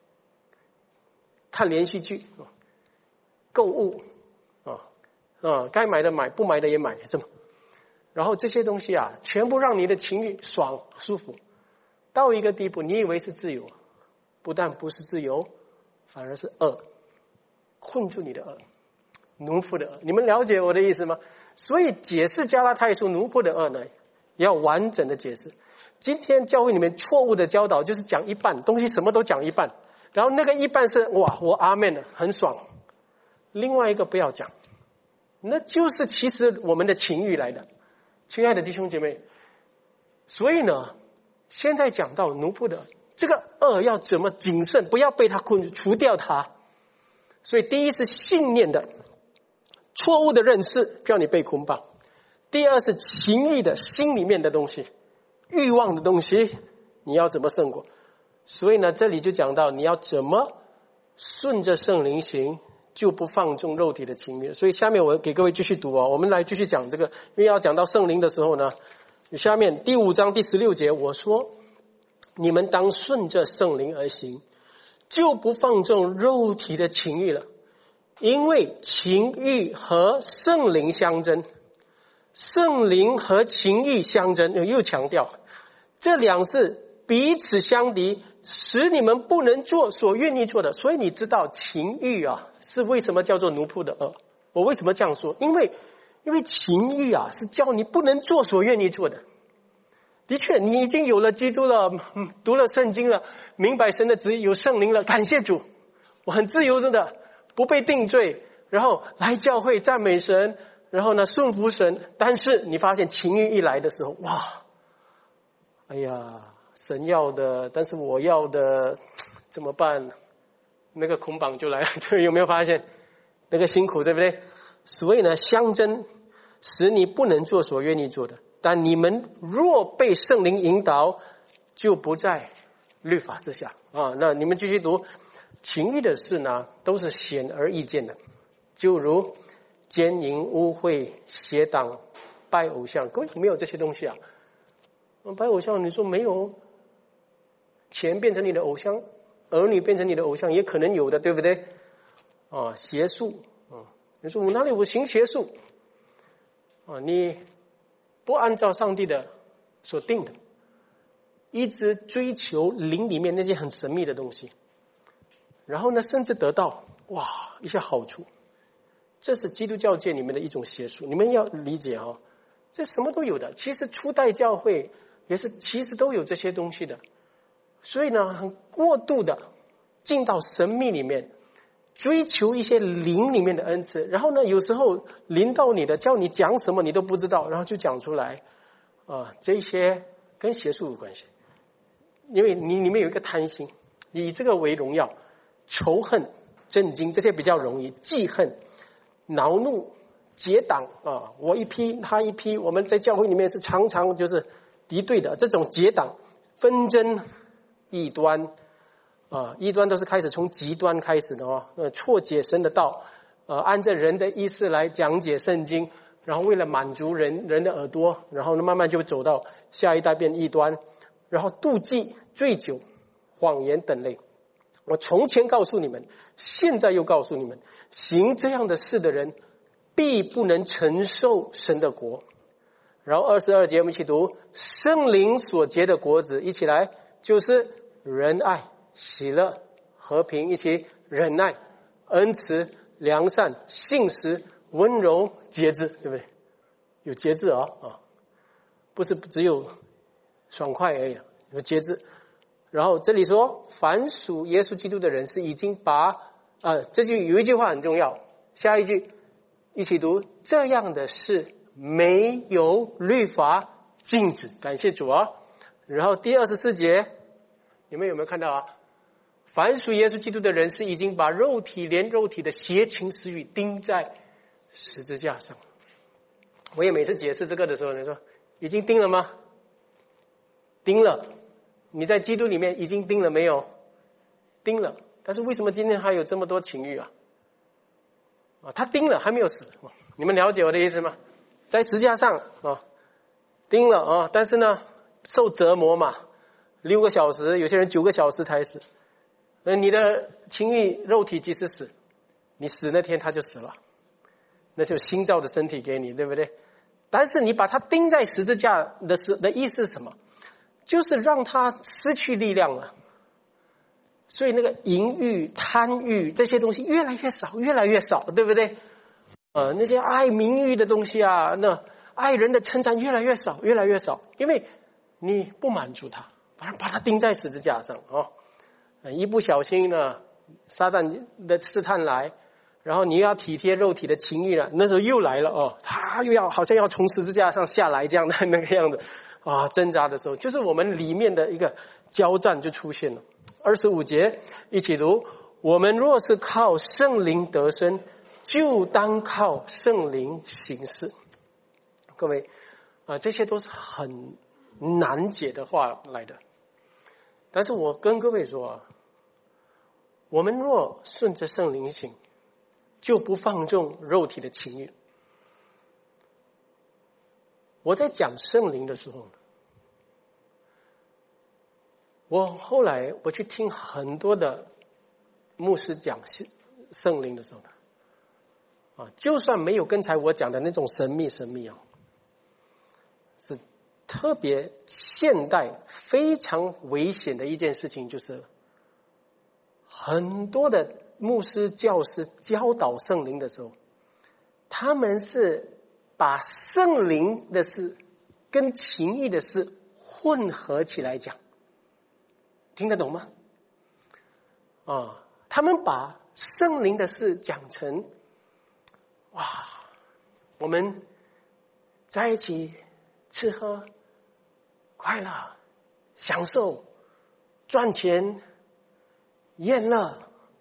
看连续剧，购物，该买的买，不买的也买，是吗？然后这些东西全部让你的情欲爽舒服， 到一个地步，你以为是自由，不但不是自由，反而是恶，困住你的恶，奴仆的恶。你们了解我的意思吗？所以解释加拉太书奴仆的恶呢，要完整的解释。今天教会里面错误的教导就是讲一半东西，什么都讲一半，然后那个一半是哇我阿们了，很爽，另外一个不要讲，那就是其实我们的情欲来的。亲爱的弟兄姐妹，所以呢现在讲到奴仆的这个恶要怎么谨慎，不要被他困住，除掉他。所以第一是信念的错误的认识叫你被捆绑，第二是情欲的心里面的东西，欲望的东西你要怎么胜过。所以呢这里就讲到你要怎么顺着圣灵行，就不放纵肉体的情欲。所以下面我给各位继续读我们来继续讲这个。因为要讲到圣灵的时候呢，下面第5章第16节我说，你们当顺着圣灵而行，就不放纵肉体的情欲了。因为情欲和圣灵相争，圣灵和情欲相争，又强调这两是彼此相敌，使你们不能做所愿意做的。所以你知道情欲是为什么叫做奴仆的恶。我为什么这样说？因为情欲是叫你不能做所愿意做的。的确你已经有了基督了，读了圣经了，明白神的旨意，有圣灵了，感谢主，我很自由的，不被定罪，然后来教会赞美神，然后呢顺服神。但是你发现情欲一来的时候，哇，哎呀，神要的但是我要的怎么办？那个捆绑就来了，有没有发现那个辛苦，对不对？所以呢相争，使你不能做所愿意做的。但你们若被圣灵引导，就不在律法之下那你们继续读。情欲的事呢都是显而易见的，就如奸淫、污秽、邪党、拜偶像。各位没有这些东西拜偶像，你说没有，钱变成你的偶像，儿女变成你的偶像，也可能有的，对不对？邪术你说我哪里有行邪术你不按照上帝的所定的，一直追求灵里面那些很神秘的东西，然后呢甚至得到一些好处。这是基督教界里面的一种邪术，你们要理解这什么都有的。其实初代教会也是其实都有这些东西的。所以呢很过度的进到神秘里面，追求一些灵里面的恩赐，然后呢有时候临到你的叫你讲什么你都不知道，然后就讲出来这些跟邪术有关系。因为你里面有一个贪心，以这个为荣耀，仇恨、震惊这些比较容易，记恨、恼怒、结党我一批他一批，我们在教会里面是常常就是敌对的，这种结党、纷争、异端异端都是开始从极端开始的错解神的道按照人的意思来讲解圣经，然后为了满足人的耳朵，然后慢慢就走到下一代变异端，然后妒忌、醉酒、谎言等类。我从前告诉你们，现在又告诉你们，行这样的事的人必不能承受神的国。然后22节我们一起读，圣灵所结的果子，一起来，就是仁爱、喜乐、和平，一起忍耐、恩慈、良善、信实、温柔、节制，对不对？有节制不是只有爽快而已，有节制。然后这里说，凡属耶稣基督的人是已经把这句有一句话很重要，下一句一起读，这样的事没有律法禁止，感谢主然后第24节你们有没有看到凡属耶稣基督的人是已经把连肉体的邪情私欲钉在十字架上。我也每次解释这个的时候，你说已经钉了吗？钉了。你在基督里面已经钉了没有？钉了。但是为什么今天还有这么多情欲他钉了还没有死，你们了解我的意思吗？在十字架上钉了但是呢受折磨嘛，6个小时，有些人9个小时才死。你的情欲肉体即使死，你死那天他就死了，那就新造的身体给你，对不对？但是你把它钉在十字架的意思是什么？ 就是让他失去力量了。所以那个淫欲、贪欲这些东西越来越少，越来越少，对不对？那些爱名誉的东西啊，那爱人的称赞越来越少，越来越少，因为你不满足他，把他钉在十字架上一不小心呢，撒旦的试探来，然后你又要体贴肉体的情欲了，那时候又来了他又要好像要从十字架上下来这样的那个样子挣扎的时候，就是我们里面的一个交战就出现了。25节一起读：我们若是靠圣灵得生，就当靠圣灵行事。各位这些都是很难解的话来的，但是我跟各位说我们若顺着圣灵行，就不放纵肉体的情欲。我在讲圣灵的时候，我后来去听很多的牧师讲圣灵的时候就算没有刚才我讲的那种神秘是特别现代非常危险的一件事情，就是很多的牧师教师教导圣灵的时候，他们是把圣灵的事跟情欲的事混合起来讲，听得懂吗？他们把圣灵的事讲成我们在一起吃喝快乐享受赚钱宴乐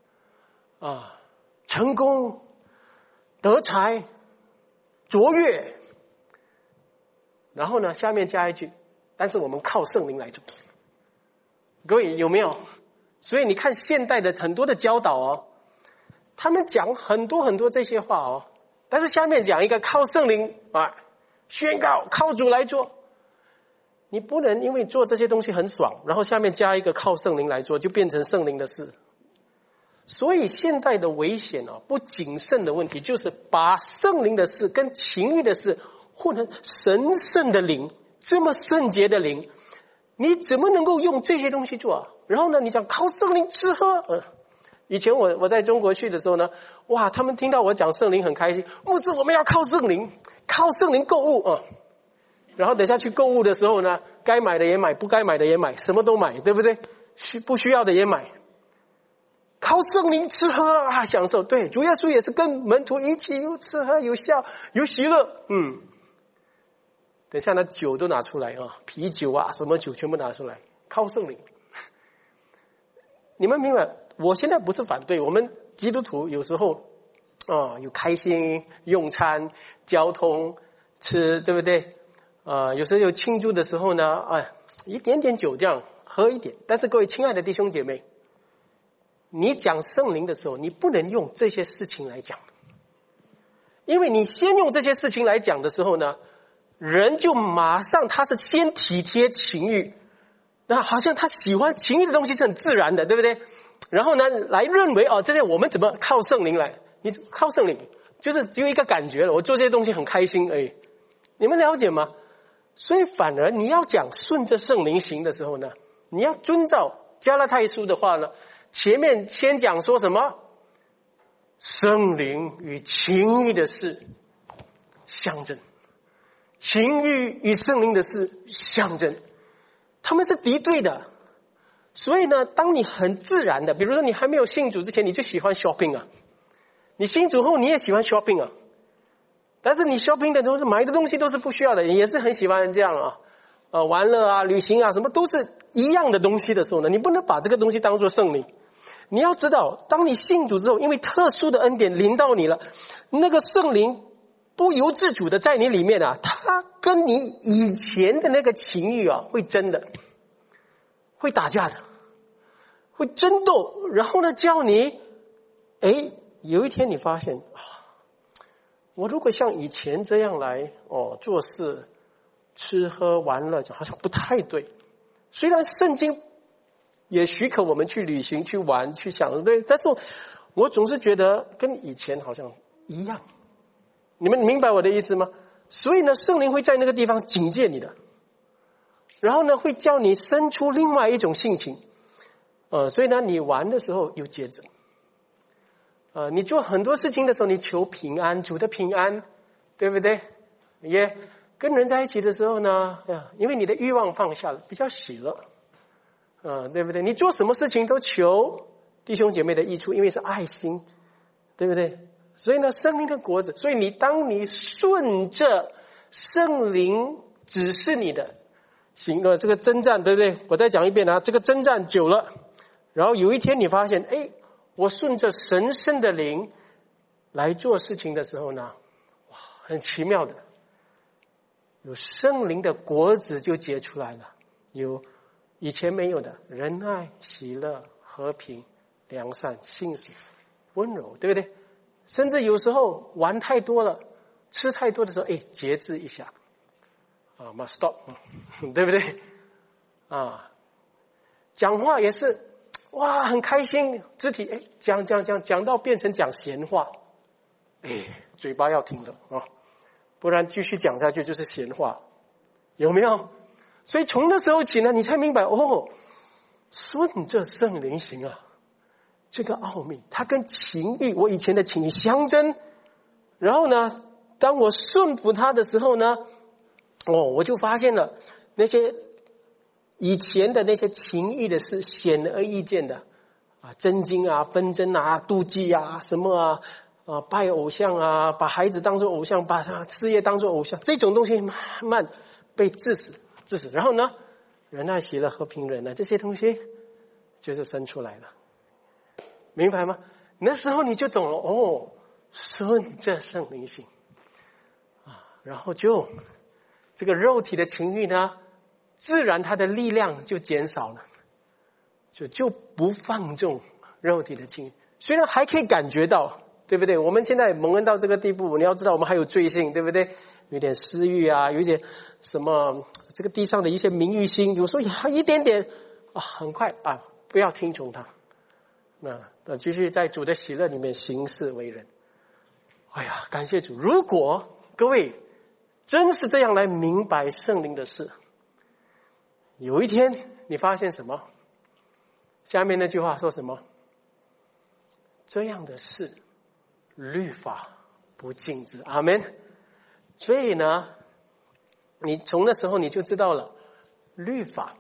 成功得财卓越，然后呢下面加一句，但是我们靠圣灵来做。各位有没有？所以你看现代的很多的教导他们讲很多很多这些话但是下面讲一个靠圣灵宣告靠主来做。你不能因为做这些东西很爽，然后下面加一个靠圣灵来做，就变成圣灵的事。所以现代的危险不谨慎的问题，就是把圣灵的事跟情欲的事混成神圣的灵，这么圣洁的灵，你怎么能够用这些东西做然后呢，你讲靠圣灵吃喝以前我在中国去的时候呢，他们听到我讲圣灵很开心，牧师我们要靠圣灵购物然后等下去购物的时候呢，该买的也买，不该买的也买，什么都买，对不对？不需要的也买，靠圣灵吃喝享受。对，主耶稣也是跟门徒一起有吃喝有笑有喜乐等下呢酒都拿出来啤酒什么酒全部拿出来，靠圣灵。你们明白？我现在不是反对，我们基督徒有时候有开心用餐交通吃，对不对？有时候有庆祝的时候呢一点点酒这样喝一点。但是各位亲爱的弟兄姐妹，你讲圣灵的时候，你不能用这些事情来讲，因为你先用这些事情来讲的时候呢，人就马上他是先体贴情欲，那好像他喜欢情欲的东西是很自然的，对不对？然后呢来认为这些我们怎么靠圣灵来，你靠圣灵就是只有一个感觉了，我做这些东西很开心而已。你们了解吗？所以反而你要讲顺着圣灵行的时候呢，你要遵照加拉太书的话呢，前面先讲说什么？圣灵与情欲的事相争，情欲与圣灵的事相争，他们是敌对的。所以呢，当你很自然的，比如说你还没有信主之前，你就喜欢 shopping 你信主后你也喜欢 shopping 但是你 shopping 的时候买的东西都是不需要的，也是很喜欢这样玩乐旅行什么都是一样的东西的时候呢，你不能把这个东西当作圣灵。你要知道，当你信主之后，因为特殊的恩典临到你了，那个圣灵不由自主的在你里面他跟你以前的那个情欲会争的，会打架的，会争斗，然后呢叫你有一天你发现我如果像以前这样来做事吃喝玩乐，好像不太对。虽然圣经也许可我们去旅行去玩去享对，但是我总是觉得跟以前好像一样。你们明白我的意思吗？所以呢圣灵会在那个地方警戒你的然后呢会叫你生出另外一种性情。所以呢你玩的时候有节制。你做很多事情的时候你求平安，主的平安，对不对？也跟人在一起的时候呢，因为你的欲望放下了，比较喜乐。对不对？你做什么事情都求弟兄姐妹的益处，因为是爱心，对不对？所以呢生命的果子，所以当你顺着圣灵指示你的行这个征战，对不对？我再讲一遍啊，这个征战久了，然后有一天你发现，我顺着神圣的灵来做事情的时候呢，哇，很奇妙的，有圣灵的果子就结出来了，有以前没有的仁爱、喜乐、和平、良善、信实、温柔，对不对？甚至有时候玩太多了，吃太多的时候，节制一下must stop， 对不对？讲话也是，哇，很开心，肢体讲到变成讲闲话，嘴巴要停的不然继续讲下去就是闲话，有没有？所以从那时候起呢，你才明白顺着圣灵行这个奥秘，它跟情欲，我以前的情欲相争。然后呢，当我顺服它的时候呢，我就发现了那些以前的那些情欲的事显而易见的争竞纷争妒忌什么拜偶像把孩子当作偶像，把事业当作偶像，这种东西慢慢被致死。然后呢，仁爱、喜乐、和平、忍耐，这些东西就是生出来了，明白吗？那时候你就懂了顺着圣灵行然后就这个肉体的情欲呢，自然它的力量就减少了，就不放纵肉体的情欲。虽然还可以感觉到，对不对？我们现在蒙恩到这个地步，你要知道我们还有罪性，对不对？有点私欲有一点什么这个地上的一些名誉心，有时候也还一点点很快不要听从他，那继续在主的喜乐里面行事为人。感谢主！如果各位真是这样来明白圣灵的事，有一天你发现什么？下面那句话说什么？这样的事律法不禁止。阿们。所以呢，你从那时候你就知道了，律法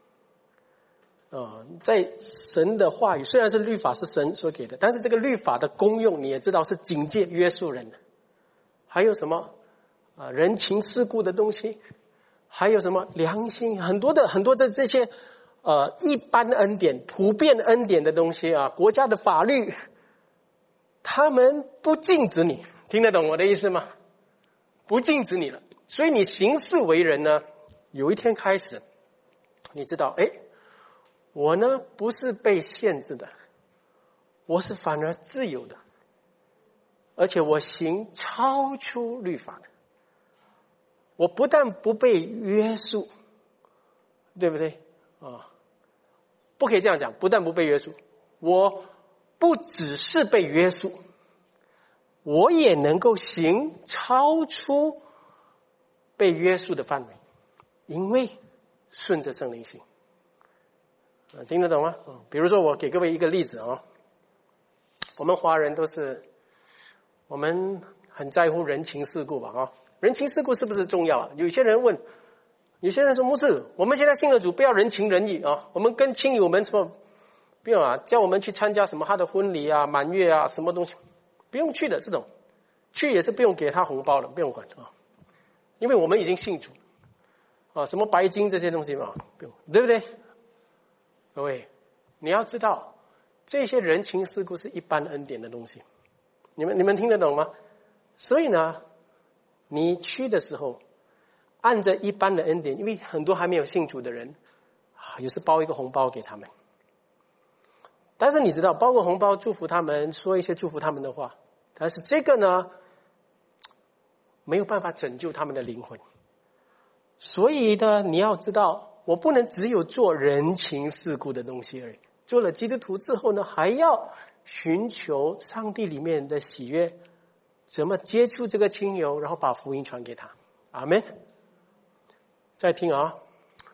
在神的话语，虽然是律法是神所给的，但是这个律法的功用你也知道是警戒约束人的。还有什么人情世故的东西，还有什么良心，很多的这些一般恩典、普遍恩典的东西国家的法律，他们不禁止你，听得懂我的意思吗？不禁止你了。所以你行事为人呢，有一天开始你知道我呢不是被限制的，我是反而自由的，而且我行超出律法的。我不但不被约束，对不对不可以这样讲，不但不被约束，我不只是被约束，我也能够行超出被约束的范围，因为顺着圣灵行。听得懂吗？比如说我给各位一个例子我们华人我们很在乎人情世故吧人情世故是不是重要有些人说牧师，我们现在信了主，不要人情人意我们跟亲友们什么不用叫我们去参加什么他的婚礼满月什么东西不用去的，这种去也是不用给他红包的，不用管因为我们已经信主什么白金这些东西不用，对不对？各位你要知道，这些人情世故是一般恩典的东西，你们听得懂吗？所以呢，你去的时候按着一般的恩典，因为很多还没有信主的人有时包一个红包给他们，但是你知道包个红包祝福他们，说一些祝福他们的话，但是这个呢没有办法拯救他们的灵魂。所以呢你要知道，我不能只有做人情世故的东西而已，做了基督徒之后呢，还要寻求上帝里面的喜悦，怎么接触这个亲友，然后把福音传给他。阿们。再听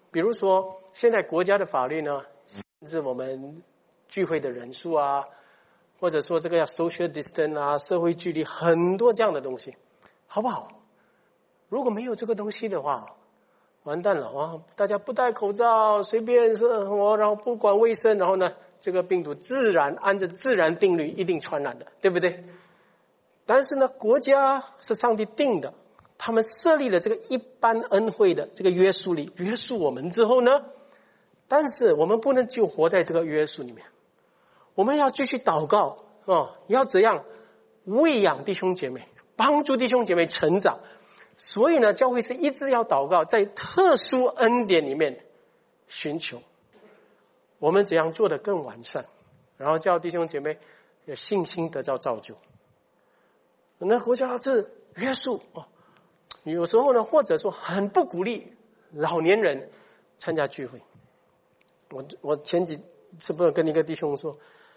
比如说现在国家的法律呢，限制我们聚会的人数啊，或者说这个要 social distance 啊，社会距离，很多这样的东西，好不好？如果没有这个东西的话，完蛋了啊！大家不戴口罩，随便生活，然后不管卫生，然后呢，这个病毒自然按照自然定律一定传染的，对不对？但是呢，国家是上帝定的，他们设立了这个一般恩惠的这个约束力，约束我们之后呢，但是我们不能就活在这个约束里面，我们要继续祷告要怎样喂养弟兄姐妹，帮助弟兄姐妹成长。所以呢，教会是一直要祷告，在特殊恩典里面寻求我们怎样做得更完善，然后叫弟兄姐妹有信心得到造就。那国家是约束有时候呢，或者说很不鼓励老年人参加聚会。我前几次不是跟一个弟兄说，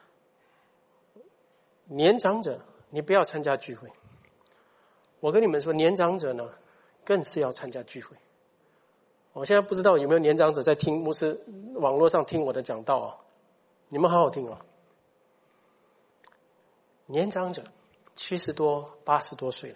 年长者你不要参加聚会。我跟你们说，年长者呢更是要参加聚会。我现在不知道有没有年长者在听牧师网络上听我的讲道你们好好听年长者70多80多岁了，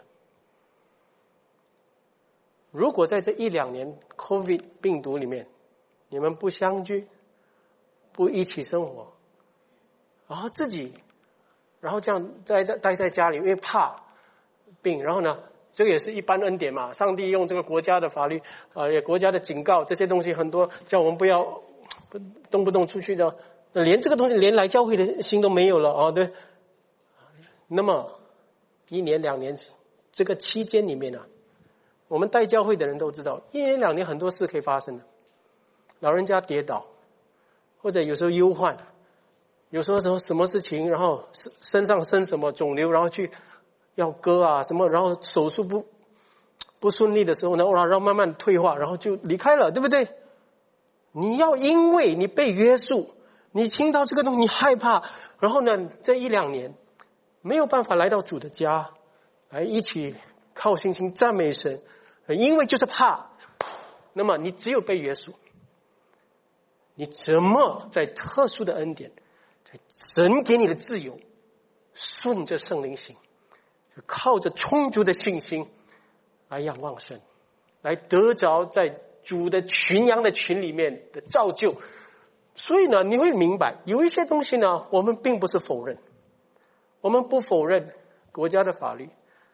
如果在这1-2年 COVID 病毒里面你们不相聚，不一起生活，然后自己然后这样待在家里，因为怕病，然后呢这个也是一般恩典嘛，上帝用这个国家的法律国家的警告，这些东西很多叫我们不要动不动出去的，连这个东西连来教会的心都没有了对。那么1年2年这个期间里面我们带教会的人都知道，1年2年很多事可以发生的，老人家跌倒，或者有时候忧患，有时候什么事情，然后身上生什么肿瘤，然后去要割什么，然后手术不顺利的时候呢，然后慢慢退化，然后就离开了，对不对？你要因为你被约束，你听到这个东西你害怕，然后呢这1-2年没有办法来到主的家来一起靠信心赞美神，因为就是怕，那么你只有被约束。你怎么在特殊的恩典，在神给你的自由，顺着圣灵行，靠着充足的信心来仰望神，来得着在主的群羊的群里面的造就。所以呢，你会明白有一些东西呢，我们并不是否认，我们不否认国家的法律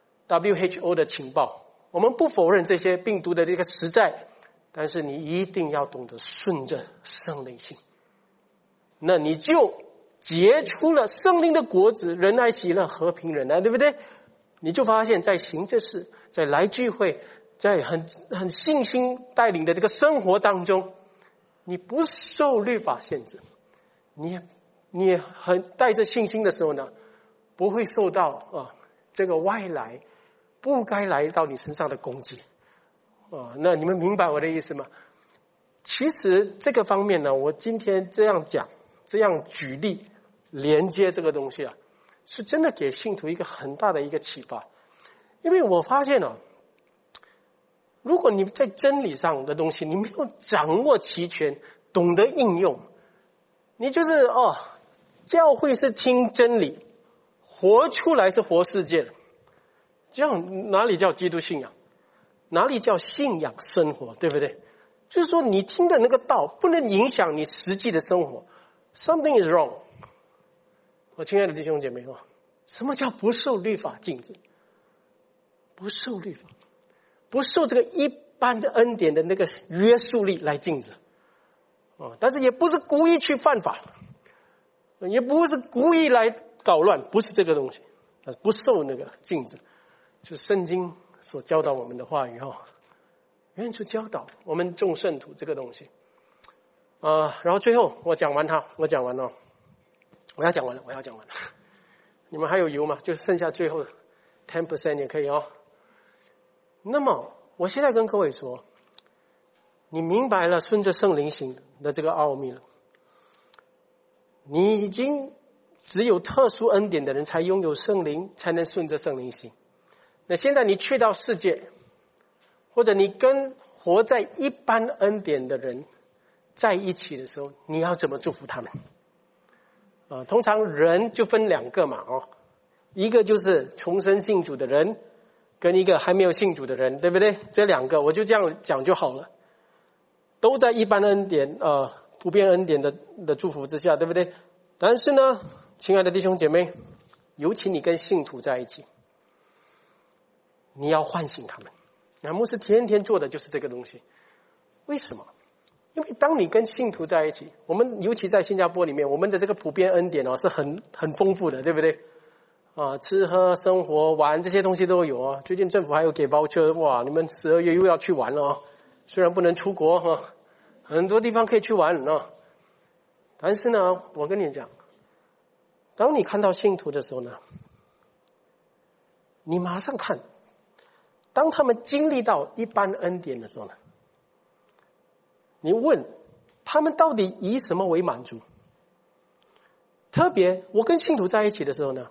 WHO 的情报，我们不否认这些病毒的这个实在，但是你一定要懂得顺着圣灵行，那你就结出了圣灵的果子，仁爱喜乐和平忍耐，对不对？你就发现在行这事，在来聚会，在很信心带领的这个生活当中，你不受律法限制，你很带着信心的时候呢，不会受到这个外来不该来到你身上的攻击那你们明白我的意思吗？其实这个方面呢，我今天这样讲，这样举例连接这个东西是真的给信徒一个很大的一个启发。因为我发现如果你在真理上的东西你没有掌握齐全，懂得应用，你就是教会是听真理，活出来是活世界的，这样哪里叫基督信仰，哪里叫信仰生活，对不对？就是说你听的那个道不能影响你实际的生活， something is wrong。 我亲爱的弟兄姐妹什么叫不受律法禁止？不受律法，不受这个一般的恩典的那个约束力来禁止但是也不是故意去犯法，也不是故意来搞乱，不是这个东西，不受那个禁止，就是圣经所教导我们的话语愿意去教导我们众圣徒这个东西然后最后我讲完了，我要讲完了。你们还有油吗？就剩下最后 10% 也可以那么我现在跟各位说，你明白了顺着圣灵行的这个奥秘了，你已经只有特殊恩典的人才拥有圣灵，才能顺着圣灵行。那现在你去到世界，或者你跟活在一般恩典的人在一起的时候，你要怎么祝福他们？通常人就分两个嘛，一个就是重生信主的人，跟一个还没有信主的人，对不对？这两个我就这样讲就好了，都在一般恩典普遍恩典的祝福之下，对不对？但是呢，亲爱的弟兄姐妹，尤其你跟信徒在一起，你要唤醒他们。那牧师天天做的就是这个东西。为什么？因为当你跟信徒在一起，我们尤其在新加坡里面，我们的这个普遍恩典是很丰富的，对不对？吃喝生活玩这些东西都有最近政府还有给voucher，哇，你们12月又要去玩了虽然不能出国很多地方可以去玩但是呢，我跟你讲，当你看到信徒的时候呢，你马上看，当他们经历到一般恩典的时候呢，你问他们到底以什么为满足？特别我跟信徒在一起的时候呢，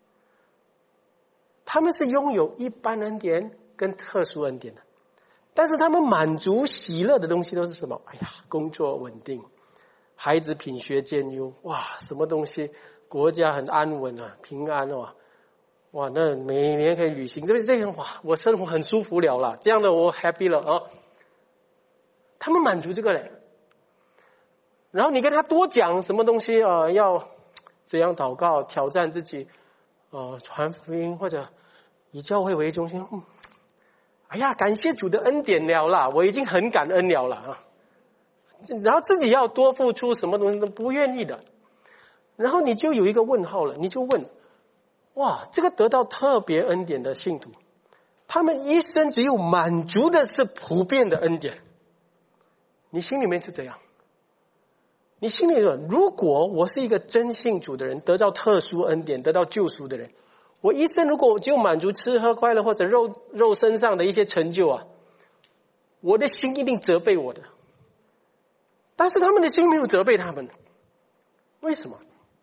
他们是拥有一般恩典跟特殊恩典的，但是他们满足喜乐的东西都是什么？工作稳定，孩子品学兼优，哇，什么东西？国家很安稳平安哇，那每年可以旅行，这样哇，我生活很舒服了啦，这样的我 happy 了他们满足这个嘞。然后你跟他多讲什么东西要怎样祷告，挑战自己传福音，或者以教会为中心感谢主的恩典了啦，我已经很感恩了啦然后自己要多付出什么东西都不愿意的。然后你就有一个问号了，你就问，哇，这个得到特别恩典的信徒，他们一生只有满足的是普遍的恩典，你心里面是怎样？你心里说，如果我是一个真信主的人，得到特殊恩典，得到救赎的人，我一生如果只有满足吃喝快乐或者肉身上的一些成就我的心一定责备我的。但是他们的心没有责备他们，为什么？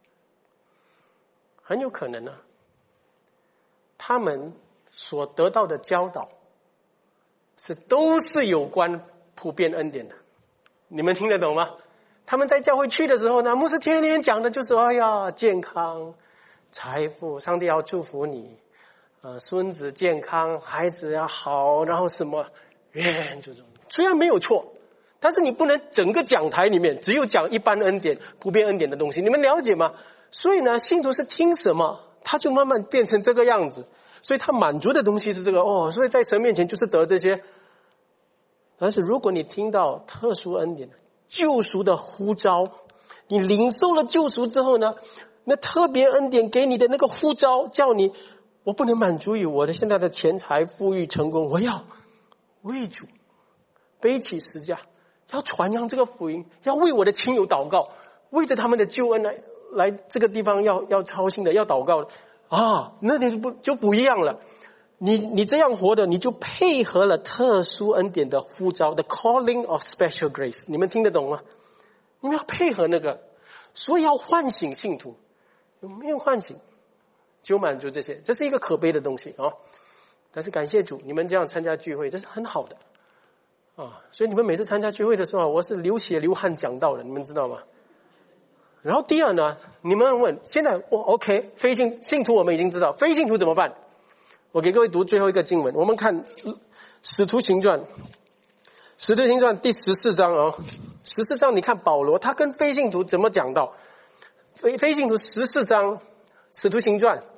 很有可能他们所得到的教导都是有关普遍恩典的。你们听得懂吗？他们在教会去的时候呢，牧师天天讲的就是健康财富，上帝要祝福你孙子健康，孩子要好，然后什么这种虽然没有错，但是你不能整个讲台里面只有讲一般恩典普遍恩典的东西，你们了解吗？所以呢，信徒是听什么他就慢慢变成这个样子，所以他满足的东西是这个所以在神面前就是得这些。但是如果你听到特殊恩典救赎的呼召，你领受了救赎之后呢，那特别恩典给你的那个呼召叫你，我不能满足于我的现在的钱财富裕成功，我要为主背起十架，要传扬这个福音，要为我的亲友祷告，为着他们的救恩来这个地方要操心的，要祷告的那你就不一样了。你这样活的，你就配合了特殊恩典的呼召 ，the calling of special grace。你们听得懂吗？你们要配合那个，所以要唤醒信徒。有没有唤醒？就满足这些，这是一个可悲的东西但是感谢主，你们这样参加聚会，这是很好的所以你们每次参加聚会的时候，我是流血流汗讲道的，你们知道吗？然后第二呢，你们问，现在OK， 非信徒我们已经知道，非信徒怎么办？我给各位读最后一个经文，我们看使徒行传第14章14章，你看保罗他跟非信徒怎么讲到非信徒14章使徒行传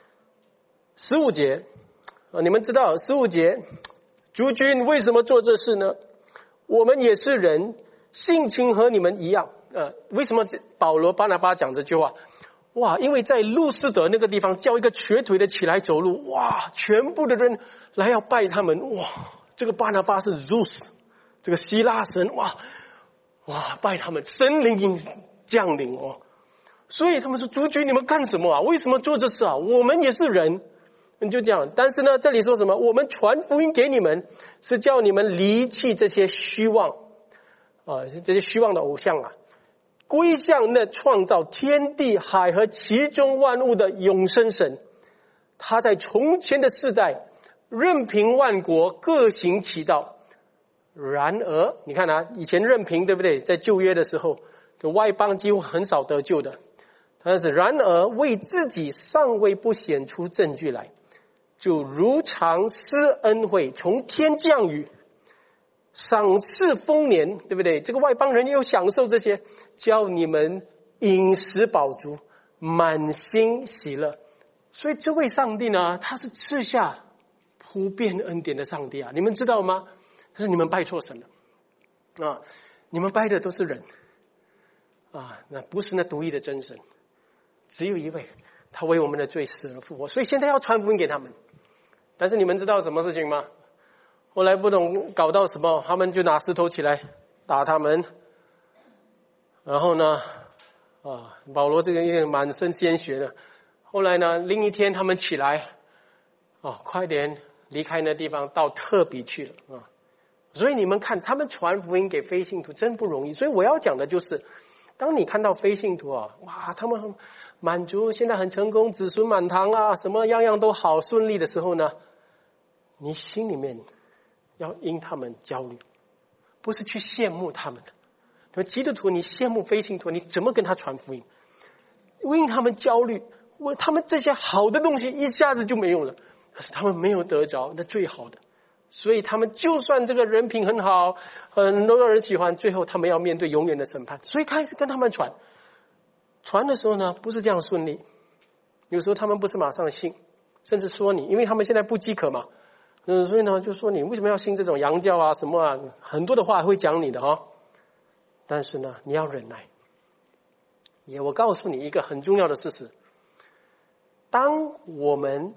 15节你们知道15节，诸君为什么做这事呢？我们也是人，性情和你们一样为什么保罗巴拿巴讲这句话？因为在路斯德那个地方叫一个瘸腿的起来走路，全部的人来要拜他们，这个巴拿巴是 Zeus 这个希腊神，拜他们，神灵降临所以他们说，诸君你们干什么为什么做这事我们也是人，你就这样。但是呢，这里说什么？我们传福音给你们，是叫你们离弃这些虚妄这些虚妄的偶像归向那创造天地海和其中万物的永生神。他在从前的世代任凭万国各行其道， 然而，你看啊，以前任凭对不对？在旧约的时候，这外邦几乎很少得救的。但是，然而为自己尚未不显出证据来，就如常施恩惠，从天降雨，赏赐丰年，对不对？这个外邦人又享受这些，叫你们饮食饱足，满心喜乐。所以这位上帝呢，他是赐下普遍恩典的上帝啊！你们知道吗？可是你们拜错神了啊！你们拜的都是人啊，那不是那独一的真神，只有一位，他为我们的罪死而复活。所以现在要传福音给他们。但是你们知道什么事情吗？后来不懂搞到什么，他们就拿石头起来打他们。然后呢，保罗这个人满身鲜血的。后来呢，另一天他们起来，快点离开那地方，到特比去了啊。所以你们看，他们传福音给非信徒真不容易。所以我要讲的就是，当你看到非信徒哇，他们很满足，现在很成功，子孙满堂啊，什么样样都好顺利的时候呢，你心里面要因他们焦虑，不是去羡慕他们的。你们基督徒，你羡慕非信徒，你怎么跟他传福音？因他们焦虑，他们这些好的东西一下子就没有了，可是他们没有得着那最好的，所以他们就算这个人品很好，很多人喜欢，最后他们要面对永远的审判。所以开始跟他们传的时候呢，不是这样顺利，有时候他们不是马上信，甚至说你，因为他们现在不饥渴嘛，所以呢就说你为什么要信这种洋教啊什么啊，很多的话会讲你的但是呢你要忍耐。我告诉你一个很重要的事实，当我们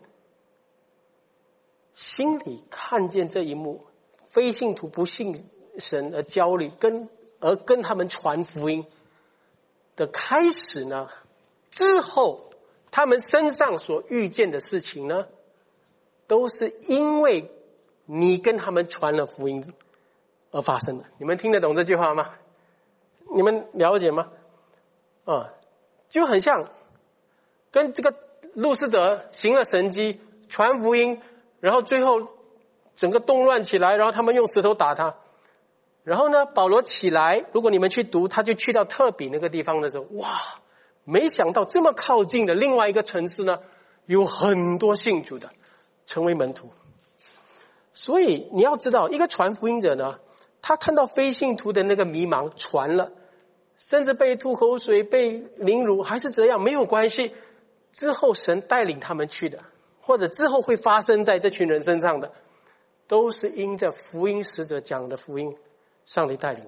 心里看见这一幕，非信徒不信神而焦虑，而跟他们传福音的开始呢，之后他们身上所遇见的事情呢，都是因为你跟他们传了福音而发生的。你们听得懂这句话吗？你们了解吗？就很像跟这个路斯德行了神迹，传福音，然后最后整个动乱起来，然后他们用石头打他。然后呢，保罗起来，如果你们去读，他就去到特比那个地方的时候，哇，没想到这么靠近的另外一个城市呢，有很多信主的成为门徒。所以你要知道，一个传福音者呢，他看到非信徒的那个迷茫传了，甚至被吐口水，被凌辱，还是这样，没有关系。之后神带领他们去的，或者之后会发生在这群人身上的，都是因着福音使者讲的福音，上帝带领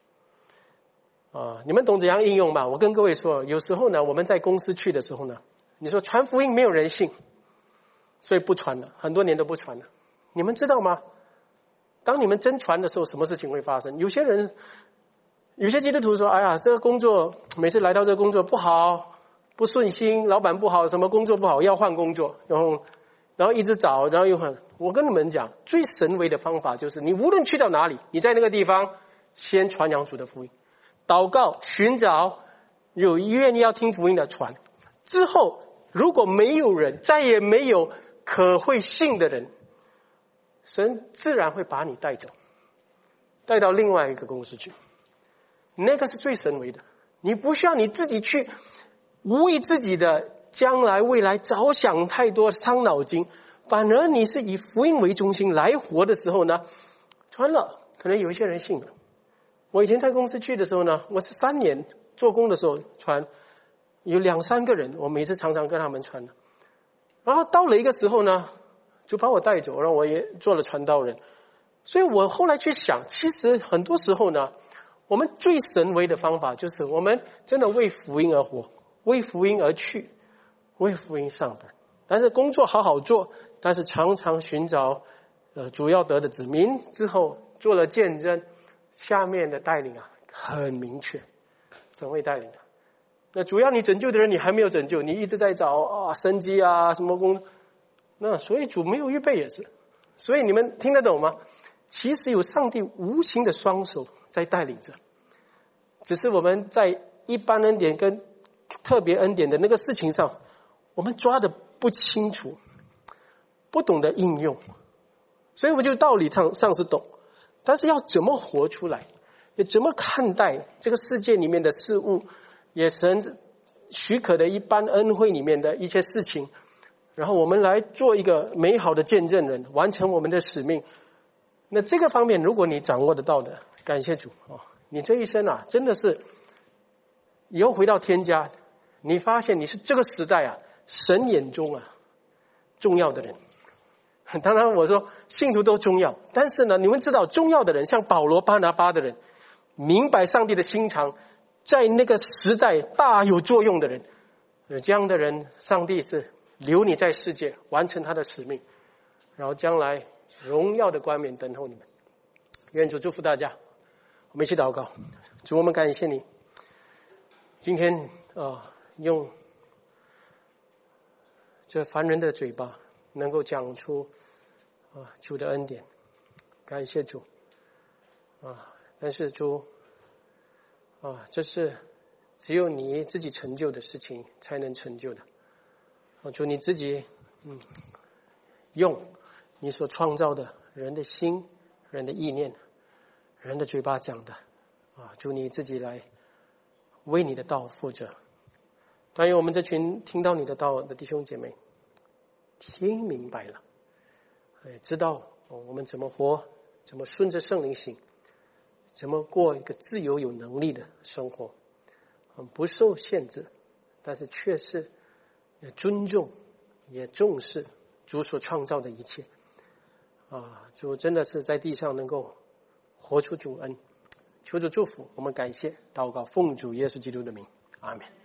来。你们懂怎样应用吗？我跟各位说，有时候呢，我们在公司去的时候呢，你说传福音没有人信，所以不传了，很多年都不传了。你们知道吗？当你们真传的时候，什么事情会发生？有些基督徒说，哎呀，这个工作每次来到这个工作不好，不顺心，老板不好，什么工作不好，要换工作，然后一直找，然后又换。我跟你们讲，最神微的方法就是，你无论去到哪里，你在那个地方先传扬主的福音，祷告，寻找有愿意要听福音的传。之后如果没有人，再也没有可会信的人，神自然会把你带走，带到另外一个公司去。那个是最神微的，你不需要你自己去为自己的将来未来着想太多，伤脑筋，反而你是以福音为中心来活的时候呢，传了，可能有一些人信了。我以前在公司去的时候呢，我是3年做工的时候传，有2-3个人，我每次常常跟他们传的。然后到了一个时候呢，就把我带走，然后我也做了传道人。所以我后来去想，其实很多时候呢，我们最神微的方法就是我们真的为福音而活，为福音而去，为福音上班。但是工作好好做，但是常常寻找主要得的子民，之后做了见证，下面的带领很明确，神会带领的。那主要你拯救的人你还没有拯救，你一直在找生机什么工，那所以主没有预备也是。所以你们听得懂吗？其实有上帝无形的双手在带领着，只是我们在一般恩典跟特别恩典的那个事情上，我们抓得不清楚，不懂得应用。所以我就道理上是懂， 但是要怎么活出来，也怎么看待这个世界里面的事物，也神许可的一般恩惠里面的一些事情，然后我们来做一个美好的见证人，完成我们的使命。那这个方面如果你掌握得到的，感谢主你这一生真的是以后回到天家，你发现你是这个时代神眼中重要的人。当然我说信徒都重要，但是呢，你们知道重要的人，像保罗、巴拿巴的人，明白上帝的心肠，在那个时代大有作用的人，这样的人上帝是留你在世界完成他的使命，然后将来荣耀的冠冕等候你们。愿主祝福大家。我们一起祷告。主，我们感谢你今天用这凡人的嘴巴能够讲出主的恩典，感谢主但是主这是只有你自己成就的事情才能成就的主，你自己用你所创造的人的心、人的意念、人的嘴巴讲的主，你自己来为你的道负责。但愿我们这群听到你的道的弟兄姐妹听明白了，知道我们怎么活，怎么顺着圣灵行，怎么过一个自由有能力的生活，不受限制，但是却是也尊重也重视主所创造的一切主真的是在地上能够活出主恩。求主祝福，我们感谢祷告，奉主耶稣基督的名，阿们。